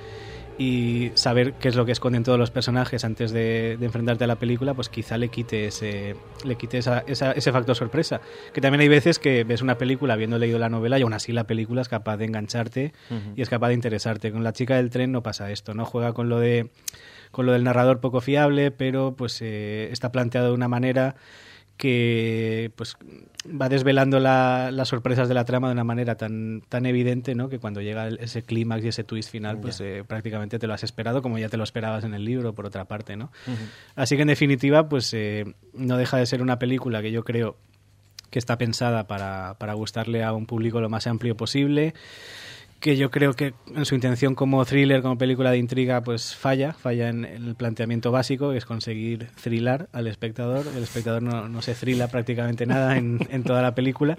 y saber qué es lo que esconden todos los personajes antes de, de enfrentarte a la película, pues quizá le quite ese le quite esa, esa, ese factor sorpresa. Que también hay veces que ves una película habiendo leído la novela y aún así la película es capaz de engancharte uh-huh. y es capaz de interesarte. Con La chica del tren no pasa esto, no juega con lo de con lo del narrador poco fiable, pero pues eh, está planteado de una manera que pues va desvelando la, las sorpresas de la trama de una manera tan tan evidente, ¿no? Que cuando llega el, ese clímax y ese twist final, pues eh, prácticamente te lo has esperado, como ya te lo esperabas en el libro, por otra parte, ¿no? Uh-huh. Así que en definitiva, pues eh, no deja de ser una película que yo creo que está pensada para, para gustarle a un público lo más amplio posible, que yo creo que en su intención como thriller, como película de intriga, pues falla, falla en, en el planteamiento básico, que es conseguir thrillar al espectador. El espectador no, no se thrilla prácticamente nada en, en toda la película.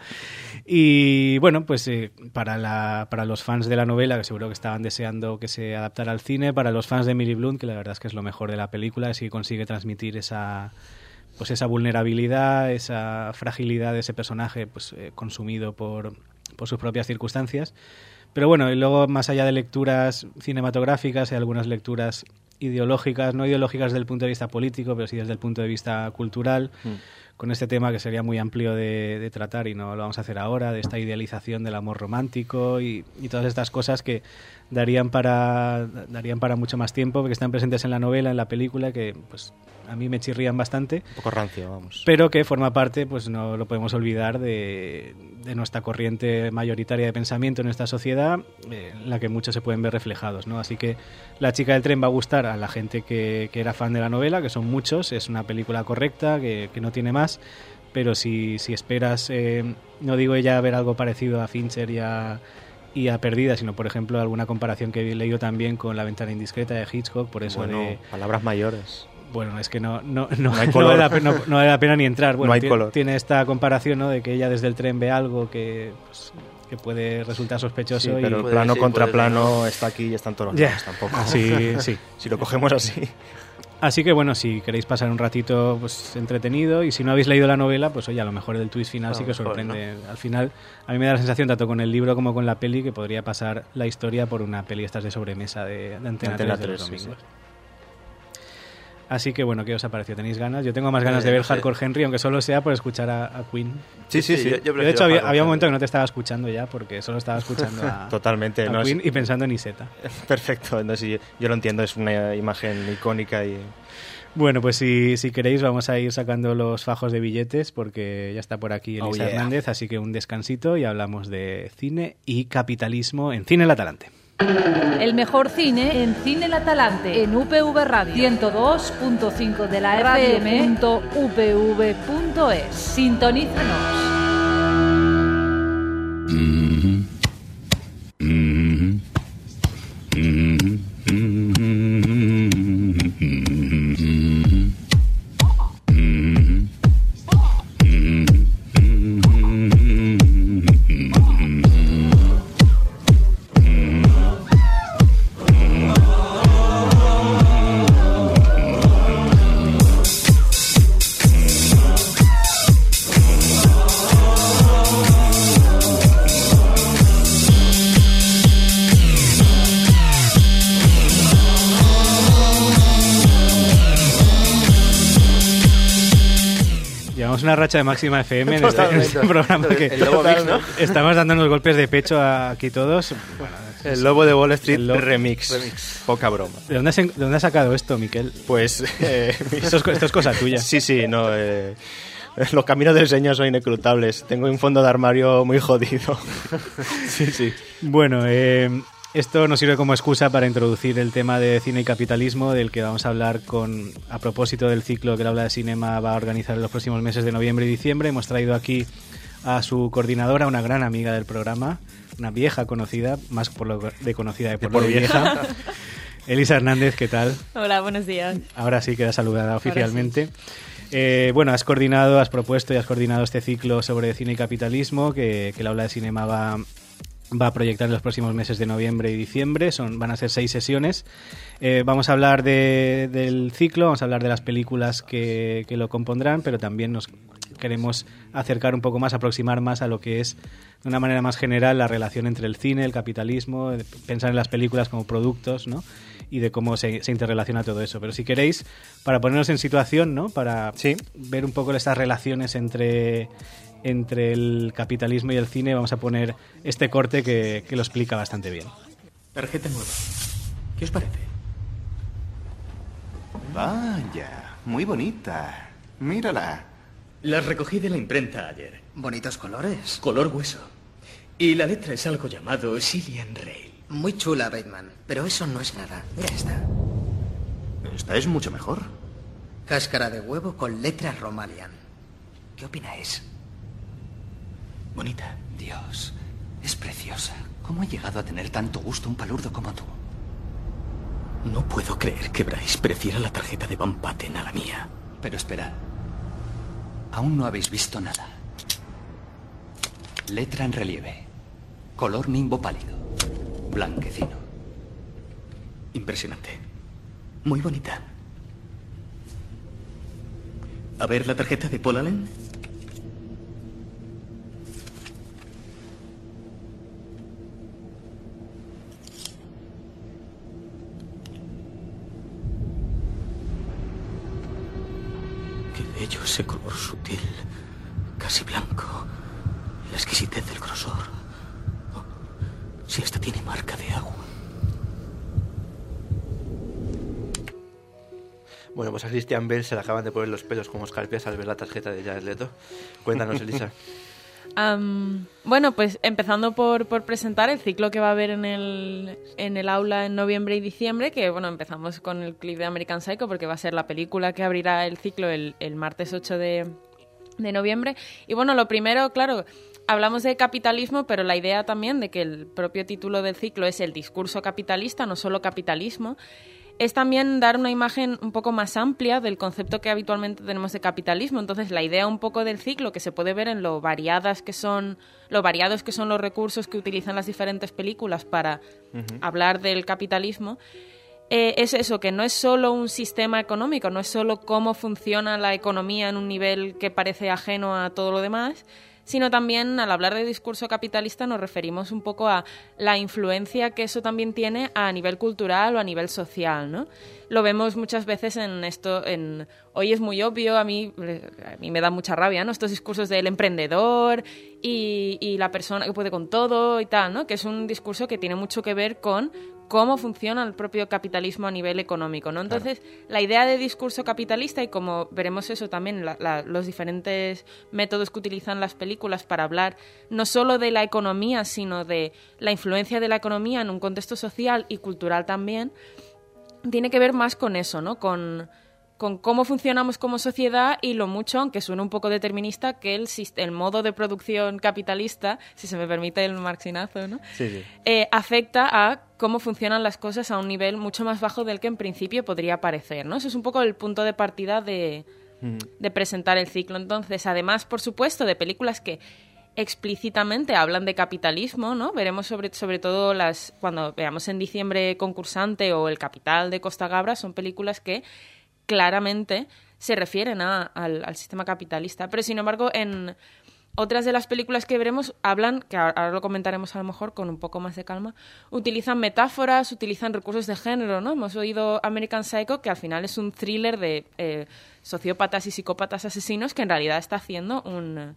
Y bueno, pues eh, para, la, para los fans de la novela, que seguro que estaban deseando que se adaptara al cine, para los fans de Emily Blunt, que la verdad es que es lo mejor de la película, es que consigue transmitir esa... pues esa vulnerabilidad, esa fragilidad de ese personaje pues eh, consumido por, por sus propias circunstancias. Pero bueno, y luego más allá de lecturas cinematográficas hay algunas lecturas ideológicas, no ideológicas desde el punto de vista político, pero sí desde el punto de vista cultural, mm. con este tema que sería muy amplio de, de tratar y no lo vamos a hacer ahora, de esta idealización del amor romántico y, y todas estas cosas que darían para darían para mucho más tiempo, porque están presentes en la novela, en la película, que pues a mí me chirrían bastante. Un poco rancio, vamos. Pero que forma parte, pues no lo podemos olvidar, de, de nuestra corriente mayoritaria de pensamiento en esta sociedad, eh, en la que muchos se pueden ver reflejados, ¿no? Así que La chica del tren va a gustar a la gente que, que era fan de la novela, que son muchos, es una película correcta, que, que no tiene más, pero si, si esperas, eh, no digo ella ver algo parecido a Fincher y a... y a Perdida, sino por ejemplo alguna comparación que he leído también con La ventana indiscreta de Hitchcock, por eso bueno, de... palabras mayores. Bueno, es que no no no, no, hay no, color. vale, la pena, no, no vale la pena ni entrar. Bueno, no hay tiene, color. Tiene esta comparación, ¿no? De que ella desde el tren ve algo que, pues, que puede resultar sospechoso. Sí, pero y... el plano sí, contra puede, plano no. está aquí y está en todos los Ya. lados tampoco. Sí, sí. Si lo cogemos así. Así que bueno, si queréis pasar un ratito pues entretenido y si no habéis leído la novela, pues oye, a lo mejor el twist final no, sí que os mejor, sorprende. ¿no? Al final, a mí me da la sensación, tanto con el libro como con la peli, que podría pasar la historia por una peli estas de sobremesa de, de Antena, Antena tres de los tres, domingos. Sí. Así que bueno, ¿qué os ha parecido? ¿Tenéis ganas? Yo tengo más ganas Eh, de ver no sé. Hardcore Henry, aunque solo sea por escuchar a, a Queen. Sí, sí, sí. Yo, yo Yo, de hecho, había, había un momento que no te estaba escuchando ya, porque solo estaba escuchando a, Totalmente, a no Queen es- y pensando en Iseta. Perfecto, entonces yo, yo lo entiendo, es una imagen icónica y... Bueno, pues si, si queréis vamos a ir sacando los fajos de billetes porque ya está por aquí Elisa Oh, yeah. Hernández, así que un descansito y hablamos de cine y capitalismo en Cine El Atalante. El mejor cine en Cine El Atalante, en U P V Radio, ciento dos punto cinco de la F M punto U P V punto es. Sintonízanos. Llevamos una racha de máxima F M en este, en este Totalmente. programa que El Lobo Mix, ¿no? estamos dándonos golpes de pecho a- aquí todos. Bueno, El Lobo de Wall Street El Lobo- remix. Remix. Poca broma. ¿de dónde has, en- de dónde has sacado esto, Miquel? Pues... eh, Esto es, co- esto es cosa tuya. Sí, sí, no... eh, los caminos del Señor son inescrutables. Tengo un fondo de armario muy jodido. Sí, sí. Bueno, eh, esto nos sirve como excusa para introducir el tema de cine y capitalismo, del que vamos a hablar con a propósito del ciclo que el Aula de Cinema va a organizar en los próximos meses de noviembre y diciembre. Hemos traído aquí a su coordinadora, una gran amiga del programa, una vieja conocida, más por lo de conocida que por, por lo de vieja. Elisa Hernández, ¿qué tal? Hola, buenos días. Ahora sí queda saludada oficialmente. Eh, bueno, has coordinado, has propuesto y has coordinado este ciclo sobre cine y capitalismo que, que el Aula de Cinema va, va a proyectar en los próximos meses de noviembre y diciembre. Son, van a ser seis sesiones. Eh, vamos a hablar de, del ciclo, vamos a hablar de las películas que, que lo compondrán, pero también nos queremos acercar un poco más, aproximar más a lo que es, de una manera más general, la relación entre el cine, el capitalismo, eh, pensar en las películas como productos, ¿no? Y de cómo se, se interrelaciona todo eso. Pero si queréis, para ponernos en situación, ¿no? Para Sí. ver un poco estas relaciones entre, entre el capitalismo y el cine, vamos a poner este corte que, que lo explica bastante bien. Tarjeta nueva. ¿Qué os parece? Vaya, muy bonita. Mírala. La recogí de la imprenta ayer. Bonitos colores. Color hueso. Y la letra es algo llamado Cillian Rail. Muy chula, Bateman. Pero eso no es nada. Mira esta. Esta es mucho mejor. Cáscara de huevo con letra Romalian. ¿Qué opináis? Bonita. Dios, es preciosa. ¿Cómo ha llegado a tener tanto gusto un palurdo como tú? No puedo creer que Bryce prefiera la tarjeta de Van Patten a la mía. Pero espera. Aún no habéis visto nada. Letra en relieve. Color nimbo pálido. Blanquecino. Impresionante. Muy bonita. A ver la tarjeta de Paul Allen. Qué bello ese color sutil, casi blanco. La exquisitez del grosor. Oh, si esta tiene marca de agua. Bueno, pues a Christian Bale se le acaban de poner los pelos como escarpias al ver la tarjeta de Jared Leto. Cuéntanos, Elisa. Um, bueno, pues empezando por, por presentar el ciclo que va a haber en el, en el aula en noviembre y diciembre, que bueno, empezamos con el clip de American Psycho porque va a ser la película que abrirá el ciclo el, el martes ocho de noviembre. Y bueno, lo primero, claro, hablamos de capitalismo, pero la idea también de que el propio título del ciclo es el discurso capitalista, no solo capitalismo, es también dar una imagen un poco más amplia del concepto que habitualmente tenemos de capitalismo. Entonces, la idea un poco del ciclo, que se puede ver en lo variadas que son, lo variados que son los recursos que utilizan las diferentes películas para uh-huh. hablar del capitalismo, eh, es eso, que no es solo un sistema económico, no es solo cómo funciona la economía en un nivel que parece ajeno a todo lo demás, sino también al hablar de discurso capitalista nos referimos un poco a la influencia que eso también tiene a nivel cultural o a nivel social, ¿no? Lo vemos muchas veces en esto, en hoy es muy obvio, a mí, a mí me da mucha rabia, ¿no? Estos discursos del emprendedor y, y la persona que puede con todo y tal, ¿no? Que es un discurso que tiene mucho que ver con cómo funciona el propio capitalismo a nivel económico, ¿no? Entonces, claro, la idea de discurso capitalista, y como veremos eso también, la, la, los diferentes métodos que utilizan las películas para hablar no solo de la economía, sino de la influencia de la economía en un contexto social y cultural también, tiene que ver más con eso, ¿no? Con, con cómo funcionamos como sociedad y lo mucho, aunque suene un poco determinista, que el, el modo de producción capitalista, si se me permite el marxinazo, ¿no? Sí, sí. Eh, afecta a cómo funcionan las cosas a un nivel mucho más bajo del que en principio podría parecer, ¿no? Eso es un poco el punto de partida de, mm. de presentar el ciclo. Entonces, además, por supuesto, de películas que explícitamente hablan de capitalismo, ¿no? Veremos sobre, sobre todo las, cuando veamos en diciembre Concursante o El Capital de Costa Gabra, son películas que claramente se refieren a, al, al sistema capitalista. Pero, sin embargo, en otras de las películas que veremos hablan, que ahora lo comentaremos a lo mejor con un poco más de calma, utilizan metáforas, utilizan recursos de género, ¿no? Hemos oído American Psycho, que al final es un thriller de eh, sociópatas y psicópatas asesinos, que en realidad está haciendo un...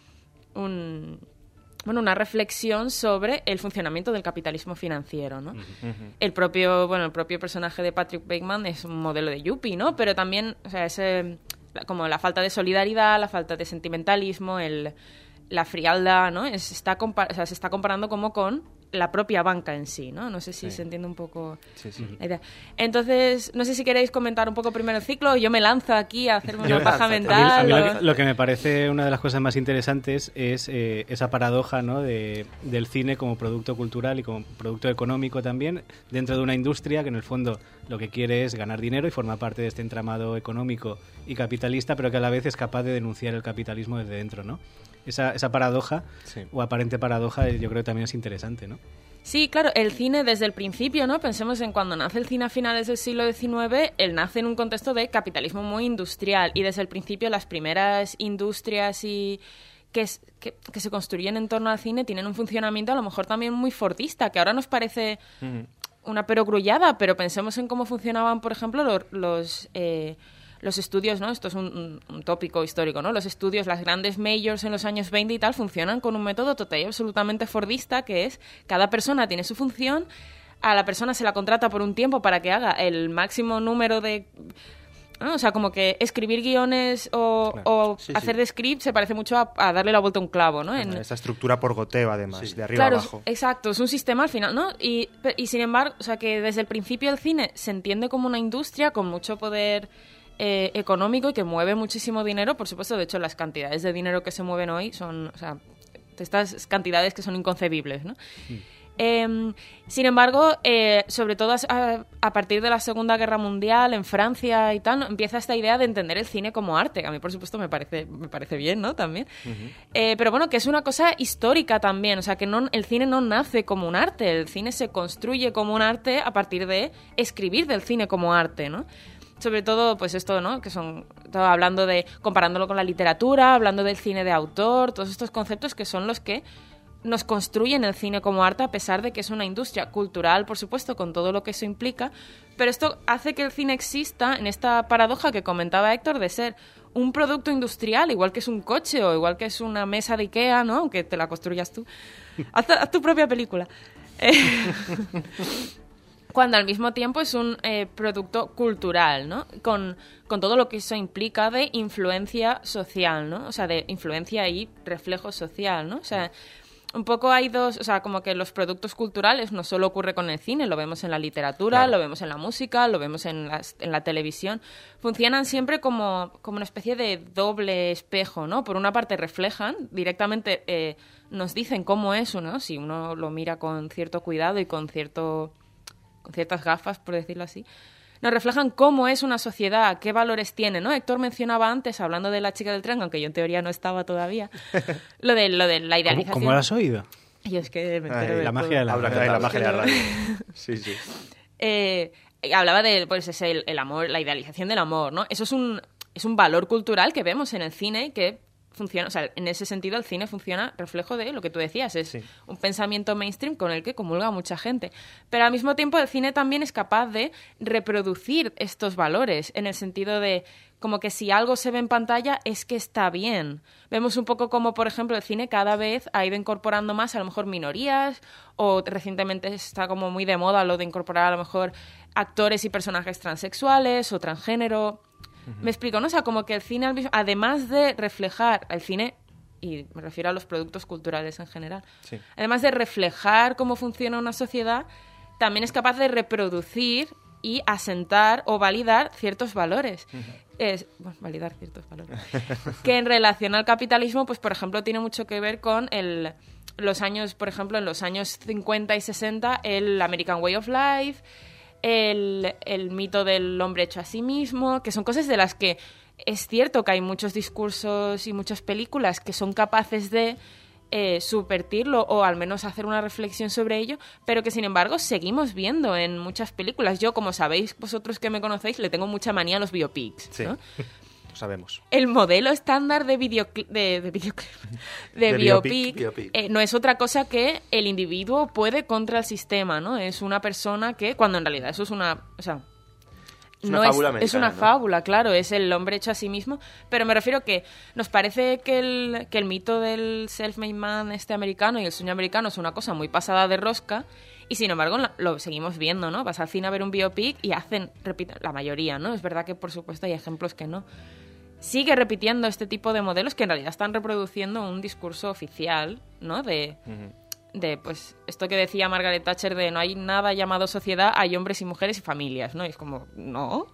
Un, bueno, una reflexión sobre el funcionamiento del capitalismo financiero, ¿no? Uh-huh. El propio, bueno, el propio personaje de Patrick Bateman es un modelo de yuppie, ¿no? Pero también, o sea, ese, como la falta de solidaridad, la falta de sentimentalismo, el, la frialdad, ¿no? Es, está compa- o sea, se está comparando como con la propia banca en sí, ¿no? No sé si sí. se entiende un poco sí, sí. la idea. Entonces, no sé si queréis comentar un poco primero el ciclo, yo me lanzo aquí a hacerme una yo, paja a mental. mí, a mí o... lo, que, lo que me parece una de las cosas más interesantes es eh, esa paradoja, ¿no? de, del cine como producto cultural y como producto económico también, dentro de una industria que en el fondo lo que quiere es ganar dinero y forma parte de este entramado económico y capitalista, pero que a la vez es capaz de denunciar el capitalismo desde dentro, ¿no? Esa, esa paradoja, sí. o aparente paradoja, yo creo que también es interesante, ¿no? Sí, claro, el cine desde el principio, ¿no? Pensemos en cuando nace el cine a finales del siglo diecinueve, él nace en un contexto de capitalismo muy industrial y desde el principio las primeras industrias y que, es, que, que se construyen en torno al cine tienen un funcionamiento a lo mejor también muy fordista, que ahora nos parece uh-huh. una perogrullada, pero pensemos en cómo funcionaban, por ejemplo, los... los eh, los estudios, ¿no? Esto es un, un, un tópico histórico, ¿no? Los estudios, las grandes majors en los años veinte y tal, funcionan con un método total y absolutamente fordista, que es cada persona tiene su función, a la persona se la contrata por un tiempo para que haga el máximo número de... ¿no? O sea, como que escribir guiones o, claro. o sí, hacer sí. de script se parece mucho a, a darle la vuelta a un clavo, ¿no? En... Esta estructura por goteo, además, sí. de arriba claro, abajo. Exacto, es un sistema al final, ¿no? Y, y sin embargo, o sea, que desde el principio el cine se entiende como una industria con mucho poder... Eh, económico y que mueve muchísimo dinero, por supuesto. De hecho, las cantidades de dinero que se mueven hoy son, o sea, estas cantidades que son inconcebibles, ¿no? Mm. Eh, sin embargo, eh, sobre todo a, a partir de la Segunda Guerra Mundial, en Francia y tal, ¿no? Empieza esta idea de entender el cine como arte, que a mí, por supuesto, me parece, me parece bien, ¿no? También. Uh-huh. Eh, pero bueno, que es una cosa histórica también, o sea, que no, el cine no nace como un arte, el cine se construye como un arte a partir de escribir del cine como arte, ¿no? Sobre todo, pues esto, ¿no? Que son, estaba hablando de, comparándolo con la literatura, hablando del cine de autor, todos estos conceptos que son los que nos construyen el cine como arte, a pesar de que es una industria cultural, por supuesto, con todo lo que eso implica, pero esto hace que el cine exista en esta paradoja que comentaba Héctor de ser un producto industrial, igual que es un coche o igual que es una mesa de Ikea, ¿no? Aunque te la construyas tú. Haz, haz tu propia película. Eh, cuando al mismo tiempo es un eh, producto cultural, ¿no? Con, con todo lo que eso implica de influencia social, ¿no? O sea, de influencia y reflejo social, ¿no? O sea, un poco hay dos, o sea, como que los productos culturales no solo ocurre con el cine, lo vemos en la literatura, claro. lo vemos en la música, lo vemos en, las, en la televisión. Funcionan siempre como, como una especie de doble espejo, ¿no? Por una parte reflejan, directamente eh, nos dicen cómo es uno, si uno lo mira con cierto cuidado y con cierto... con ciertas gafas, por decirlo así, nos reflejan cómo es una sociedad, qué valores tiene, ¿no? Héctor mencionaba antes, hablando de La chica del tren, aunque yo en teoría no estaba todavía, lo de, lo de la idealización. ¿Cómo, cómo lo has oído? Yo es que me entero Ay, de la todo. magia de la, Habla, la, la magia de la radio. Sí, sí. Eh, hablaba de, pues, ese, el, el amor, la idealización del amor, ¿no? Eso es un, es un valor cultural que vemos en el cine que funciona, o sea, en ese sentido el cine funciona reflejo de lo que tú decías, es sí. un pensamiento mainstream con el que comulga mucha gente. Pero al mismo tiempo el cine también es capaz de reproducir estos valores, en el sentido de como que si algo se ve en pantalla es que está bien. Vemos un poco como, por ejemplo, el cine cada vez ha ido incorporando más a lo mejor minorías, o recientemente está como muy de moda lo de incorporar a lo mejor actores y personajes transexuales o transgénero. Me explico, ¿no? O sea, como que el cine, además de reflejar el cine, y me refiero a los productos culturales en general, sí. además de reflejar cómo funciona una sociedad, también es capaz de reproducir y asentar o validar ciertos valores. Uh-huh. Es, bueno, validar ciertos valores. Que en relación al capitalismo, pues por ejemplo, tiene mucho que ver con el, los años, por ejemplo, en los años cincuenta y sesenta, el American Way of Life, El, el mito del hombre hecho a sí mismo, que son cosas de las que es cierto que hay muchos discursos y muchas películas que son capaces de eh, subvertirlo o al menos hacer una reflexión sobre ello, pero que sin embargo seguimos viendo en muchas películas. Yo, como sabéis vosotros que me conocéis, le tengo mucha manía a los biopics, sí. ¿no? Sabemos. El modelo estándar de videoclip, de, de, videoclip, de, de biopic, biopic. Eh, no es otra cosa que el individuo puede contra el sistema, ¿no? Es una persona que, cuando en realidad eso es una, o sea, es una no fábula es, americana, es una ¿no? fábula, claro, es el hombre hecho a sí mismo, pero me refiero que nos parece que el, que el mito del self-made man este americano y el sueño americano es una cosa muy pasada de rosca. Y sin embargo lo seguimos viendo, ¿no? Vas al cine a ver un biopic y hacen, repito, la mayoría, ¿no? Es verdad que por supuesto hay ejemplos que no. Sigue repitiendo este tipo de modelos que en realidad están reproduciendo un discurso oficial, ¿no? De, uh-huh. de pues, esto que decía Margaret Thatcher de no hay nada llamado sociedad, hay hombres y mujeres y familias, ¿no? Y es como, ¿no?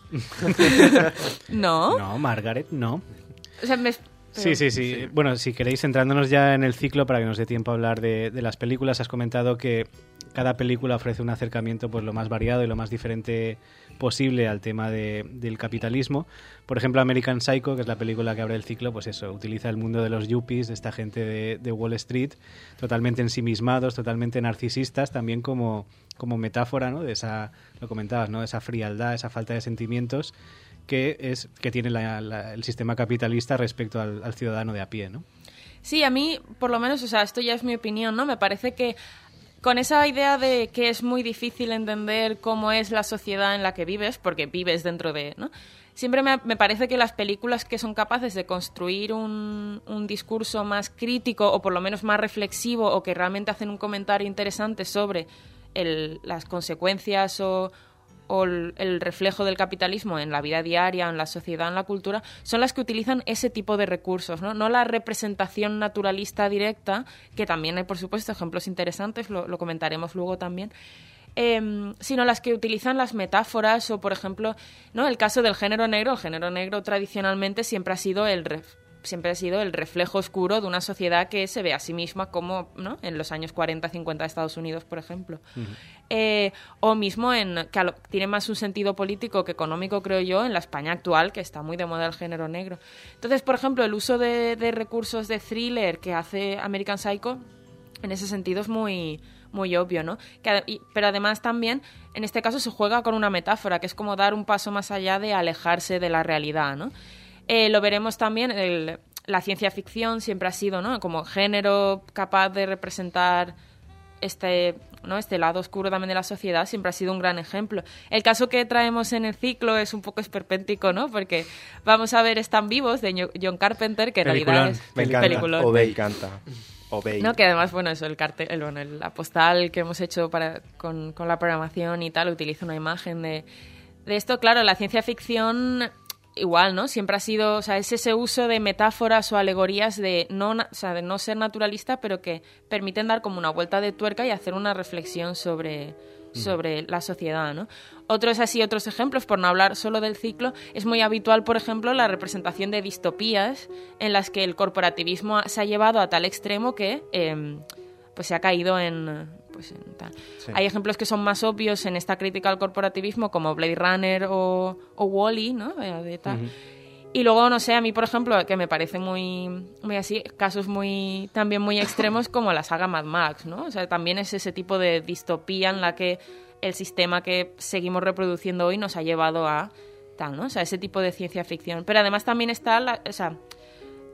¿No? No, Margaret, no. O sea, me... Pero, sí, sí, sí, sí. Bueno, si queréis, centrándonos ya en el ciclo para que nos dé tiempo a hablar de, de las películas, has comentado que cada película ofrece un acercamiento pues lo más variado y lo más diferente posible al tema de, del capitalismo. Por ejemplo, American Psycho, que es la película que abre el ciclo, pues eso, utiliza el mundo de los yuppies, de esta gente de, de Wall Street, totalmente ensimismados, totalmente narcisistas, también como, como metáfora, ¿no? De esa, lo comentabas, ¿no? Esa frialdad, esa falta de sentimientos que es que tiene la, la, el sistema capitalista respecto al, al ciudadano de a pie, ¿no? Sí, a mí, por lo menos, o sea, esto ya es mi opinión, ¿no? Me parece que con esa idea de que es muy difícil entender cómo es la sociedad en la que vives, porque vives dentro de, ¿no? Siempre me, me parece que las películas que son capaces de construir un, un discurso más crítico o por lo menos más reflexivo o que realmente hacen un comentario interesante sobre el, las consecuencias o... o el reflejo del capitalismo en la vida diaria, en la sociedad, en la cultura, son las que utilizan ese tipo de recursos, ¿no? No la representación naturalista directa, que también hay, por supuesto, ejemplos interesantes, lo, lo comentaremos luego también, eh, sino las que utilizan las metáforas o, por ejemplo, ¿no? El caso del género negro. El género negro tradicionalmente siempre ha sido el... Ref- siempre ha sido el reflejo oscuro de una sociedad que se ve a sí misma como, ¿no? En los años cuarenta, cincuenta de Estados Unidos, por ejemplo. Uh-huh. Eh, o mismo en que lo, tiene más un sentido político que económico, creo yo, en la España actual, que está muy de moda el género negro. Entonces, por ejemplo, el uso de, de recursos de thriller que hace American Psycho, en ese sentido es muy, muy obvio, ¿no? Que, y, pero además también, en este caso, se juega con una metáfora, que es como dar un paso más allá de alejarse de la realidad, ¿no? Eh, lo veremos también, el, la ciencia ficción siempre ha sido, ¿no? Como género capaz de representar este, ¿no? Este lado oscuro también de la sociedad, siempre ha sido un gran ejemplo. El caso que traemos en el ciclo es un poco esperpéntico, ¿no? Porque vamos a ver Están vivos, de John Carpenter, que en Peliculón. realidad es me encanta. peliculón. O me encanta. Obey. No, que además, bueno, eso, el cartel, el, bueno, el, la postal que hemos hecho para, con, con la programación y tal, utiliza una imagen de, de esto. Claro, la ciencia ficción... Igual, ¿no? Siempre ha sido, o sea, es ese uso de metáforas o alegorías de no, o sea, de no ser naturalista, pero que permiten dar como una vuelta de tuerca y hacer una reflexión sobre, sobre la sociedad, ¿no? Otros así, otros ejemplos, por no hablar solo del ciclo, es muy habitual, por ejemplo, la representación de distopías en las que el corporativismo se ha llevado a tal extremo que eh, pues se ha caído en... Pues, en tal. Sí. Hay ejemplos que son más obvios en esta crítica al corporativismo, como Blade Runner o, o Wall-E, ¿no? De tal. Uh-huh. Y luego, no sé, a mí, por ejemplo, que me parece muy, muy así, casos muy también muy extremos como la saga Mad Max, ¿no? O sea, también es ese tipo de distopía en la que el sistema que seguimos reproduciendo hoy nos ha llevado a tal, ¿no? O sea, ese tipo de ciencia ficción. Pero además también está, la, o sea,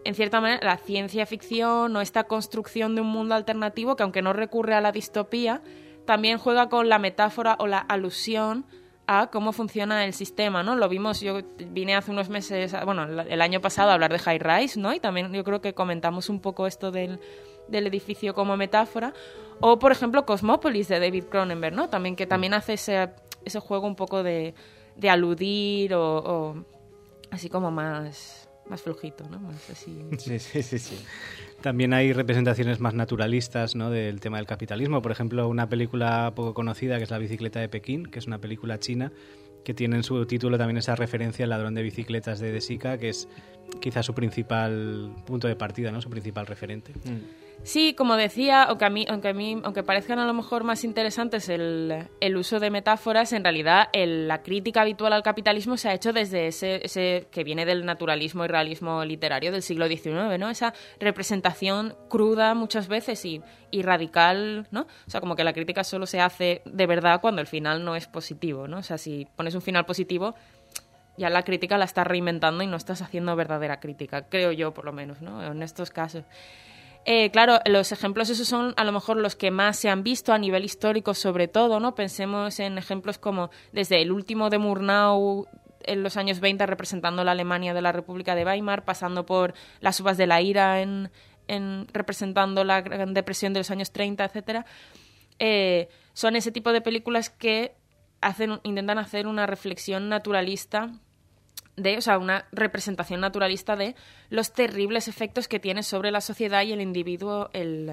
en cierta manera, la ciencia ficción o esta construcción de un mundo alternativo que, aunque no recurre a la distopía, también juega con la metáfora o la alusión a cómo funciona el sistema, ¿no? Lo vimos, yo vine hace unos meses, bueno, el año pasado a hablar de High Rise, ¿no? Y también yo creo que comentamos un poco esto del, del edificio como metáfora. O, por ejemplo, Cosmópolis de David Cronenberg, ¿no? También, que también hace ese, ese juego un poco de, de aludir o, o así como más, más flojito, ¿no? Más así. Sí, sí, sí, sí. También hay representaciones más naturalistas, ¿no?, del tema del capitalismo. Por ejemplo, una película poco conocida que es La bicicleta de Pekín, que es una película china que tiene en su título también esa referencia al ladrón de bicicletas de De Sica, que es quizás su principal punto de partida, ¿no?, su principal referente. Mm. Sí, como decía, aunque a mí, aunque a mí, aunque parezcan a lo mejor más interesantes el, el uso de metáforas, en realidad el, la crítica habitual al capitalismo se ha hecho desde ese, ese que viene del naturalismo y realismo literario del siglo diecinueve, ¿no? Esa representación cruda muchas veces y, y radical, ¿no? O sea, como que la crítica solo se hace de verdad cuando el final no es positivo, ¿no? O sea, si pones un final positivo, ya la crítica la estás reinventando y no estás haciendo verdadera crítica, creo yo, por lo menos, ¿no? En estos casos. Eh, claro, los ejemplos esos son a lo mejor los que más se han visto a nivel histórico sobre todo, ¿no? Pensemos en ejemplos como desde el último de Murnau en los años veinte representando la Alemania de la República de Weimar, pasando por Las uvas de la ira en, en representando la Gran Depresión de los años treinta, etcétera. Eh, son ese tipo de películas que hacen, intentan hacer una reflexión naturalista de, o sea, una representación naturalista de los terribles efectos que tiene sobre la sociedad y el individuo el,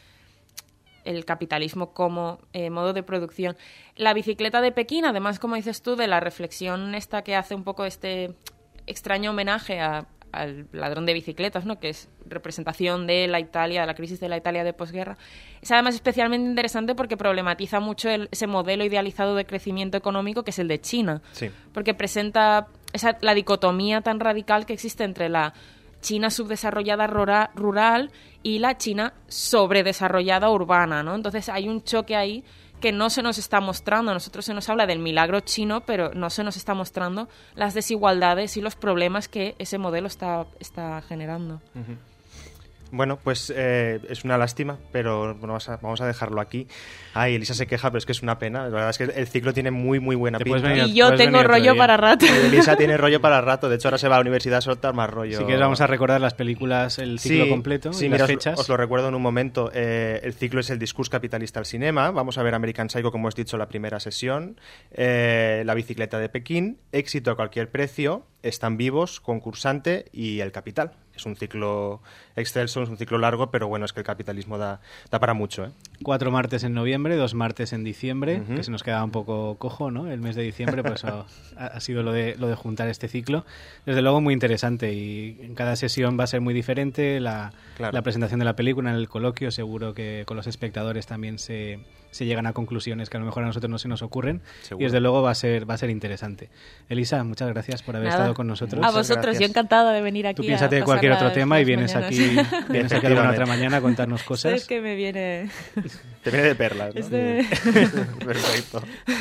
el capitalismo como eh, modo de producción. La bicicleta de Pekín, además, como dices tú, de la reflexión esta que hace un poco este extraño homenaje a, al ladrón de bicicletas, ¿no?, que es representación de la Italia, de la crisis de la Italia de posguerra, es además especialmente interesante porque problematiza mucho el, ese modelo idealizado de crecimiento económico que es el de China, sí. Porque presenta esa, la dicotomía tan radical que existe entre la China subdesarrollada rural, rural y la China sobredesarrollada urbana, ¿no? Entonces hay un choque ahí que no se nos está mostrando. A nosotros se nos habla del milagro chino, pero no se nos está mostrando las desigualdades y los problemas que ese modelo está, está generando. Uh-huh. Bueno, pues eh, es una lástima, pero bueno, vamos, a, vamos a dejarlo aquí. Ay, Elisa se queja, pero es que es una pena. La verdad es que el ciclo tiene muy, muy buena pinta. Venir, y yo tengo rollo para rato. Elisa tiene rollo para rato. De hecho, ahora se va a la universidad a soltar más rollo. Si quieres, vamos a recordar las películas, el ciclo sí, completo sí, y mira, las fechas. Os, os lo recuerdo en un momento. Eh, el ciclo es el discurso capitalista al cinema. Vamos a ver American Psycho, como os he dicho, la primera sesión. Eh, la bicicleta de Pekín. Éxito a cualquier precio. Están vivos, concursante y El Capital. Es un ciclo excelso, es un ciclo largo, pero bueno, es que el capitalismo da, da para mucho, ¿eh? Cuatro martes en noviembre, dos martes en diciembre, Uh-huh. que se nos quedaba un poco cojo, ¿no?, el mes de diciembre, por eso ha, ha sido lo de, lo de juntar este ciclo. Desde luego muy interesante y en cada sesión va a ser muy diferente. La, claro. la presentación de la película en el coloquio, seguro que con los espectadores también se, se llegan a conclusiones que a lo mejor a nosotros no se nos ocurren. Seguro. Y desde luego va a ser, va a ser interesante. Elisa, muchas gracias por haber Nada. estado con nosotros. A vosotros, gracias. yo encantada de venir aquí. Tú piénsate a cualquier pasar otro tema y las vienes mañanas. aquí, vienes aquí alguna otra mañana a contarnos cosas. Es que me viene... Te viene de perlas, ¿no? Es de... Perfecto.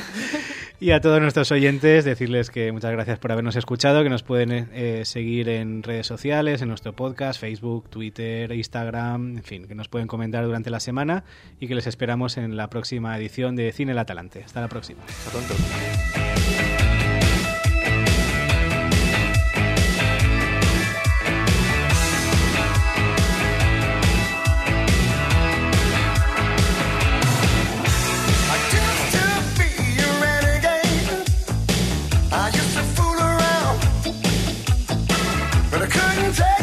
Y a todos nuestros oyentes decirles que muchas gracias por habernos escuchado, que nos pueden eh, seguir en redes sociales, en nuestro podcast, Facebook, Twitter, Instagram, en fin, que nos pueden comentar durante la semana y que les esperamos en la próxima edición de Cine El Atalante. Hasta la próxima. Hasta pronto. I used to fool around, but I couldn't take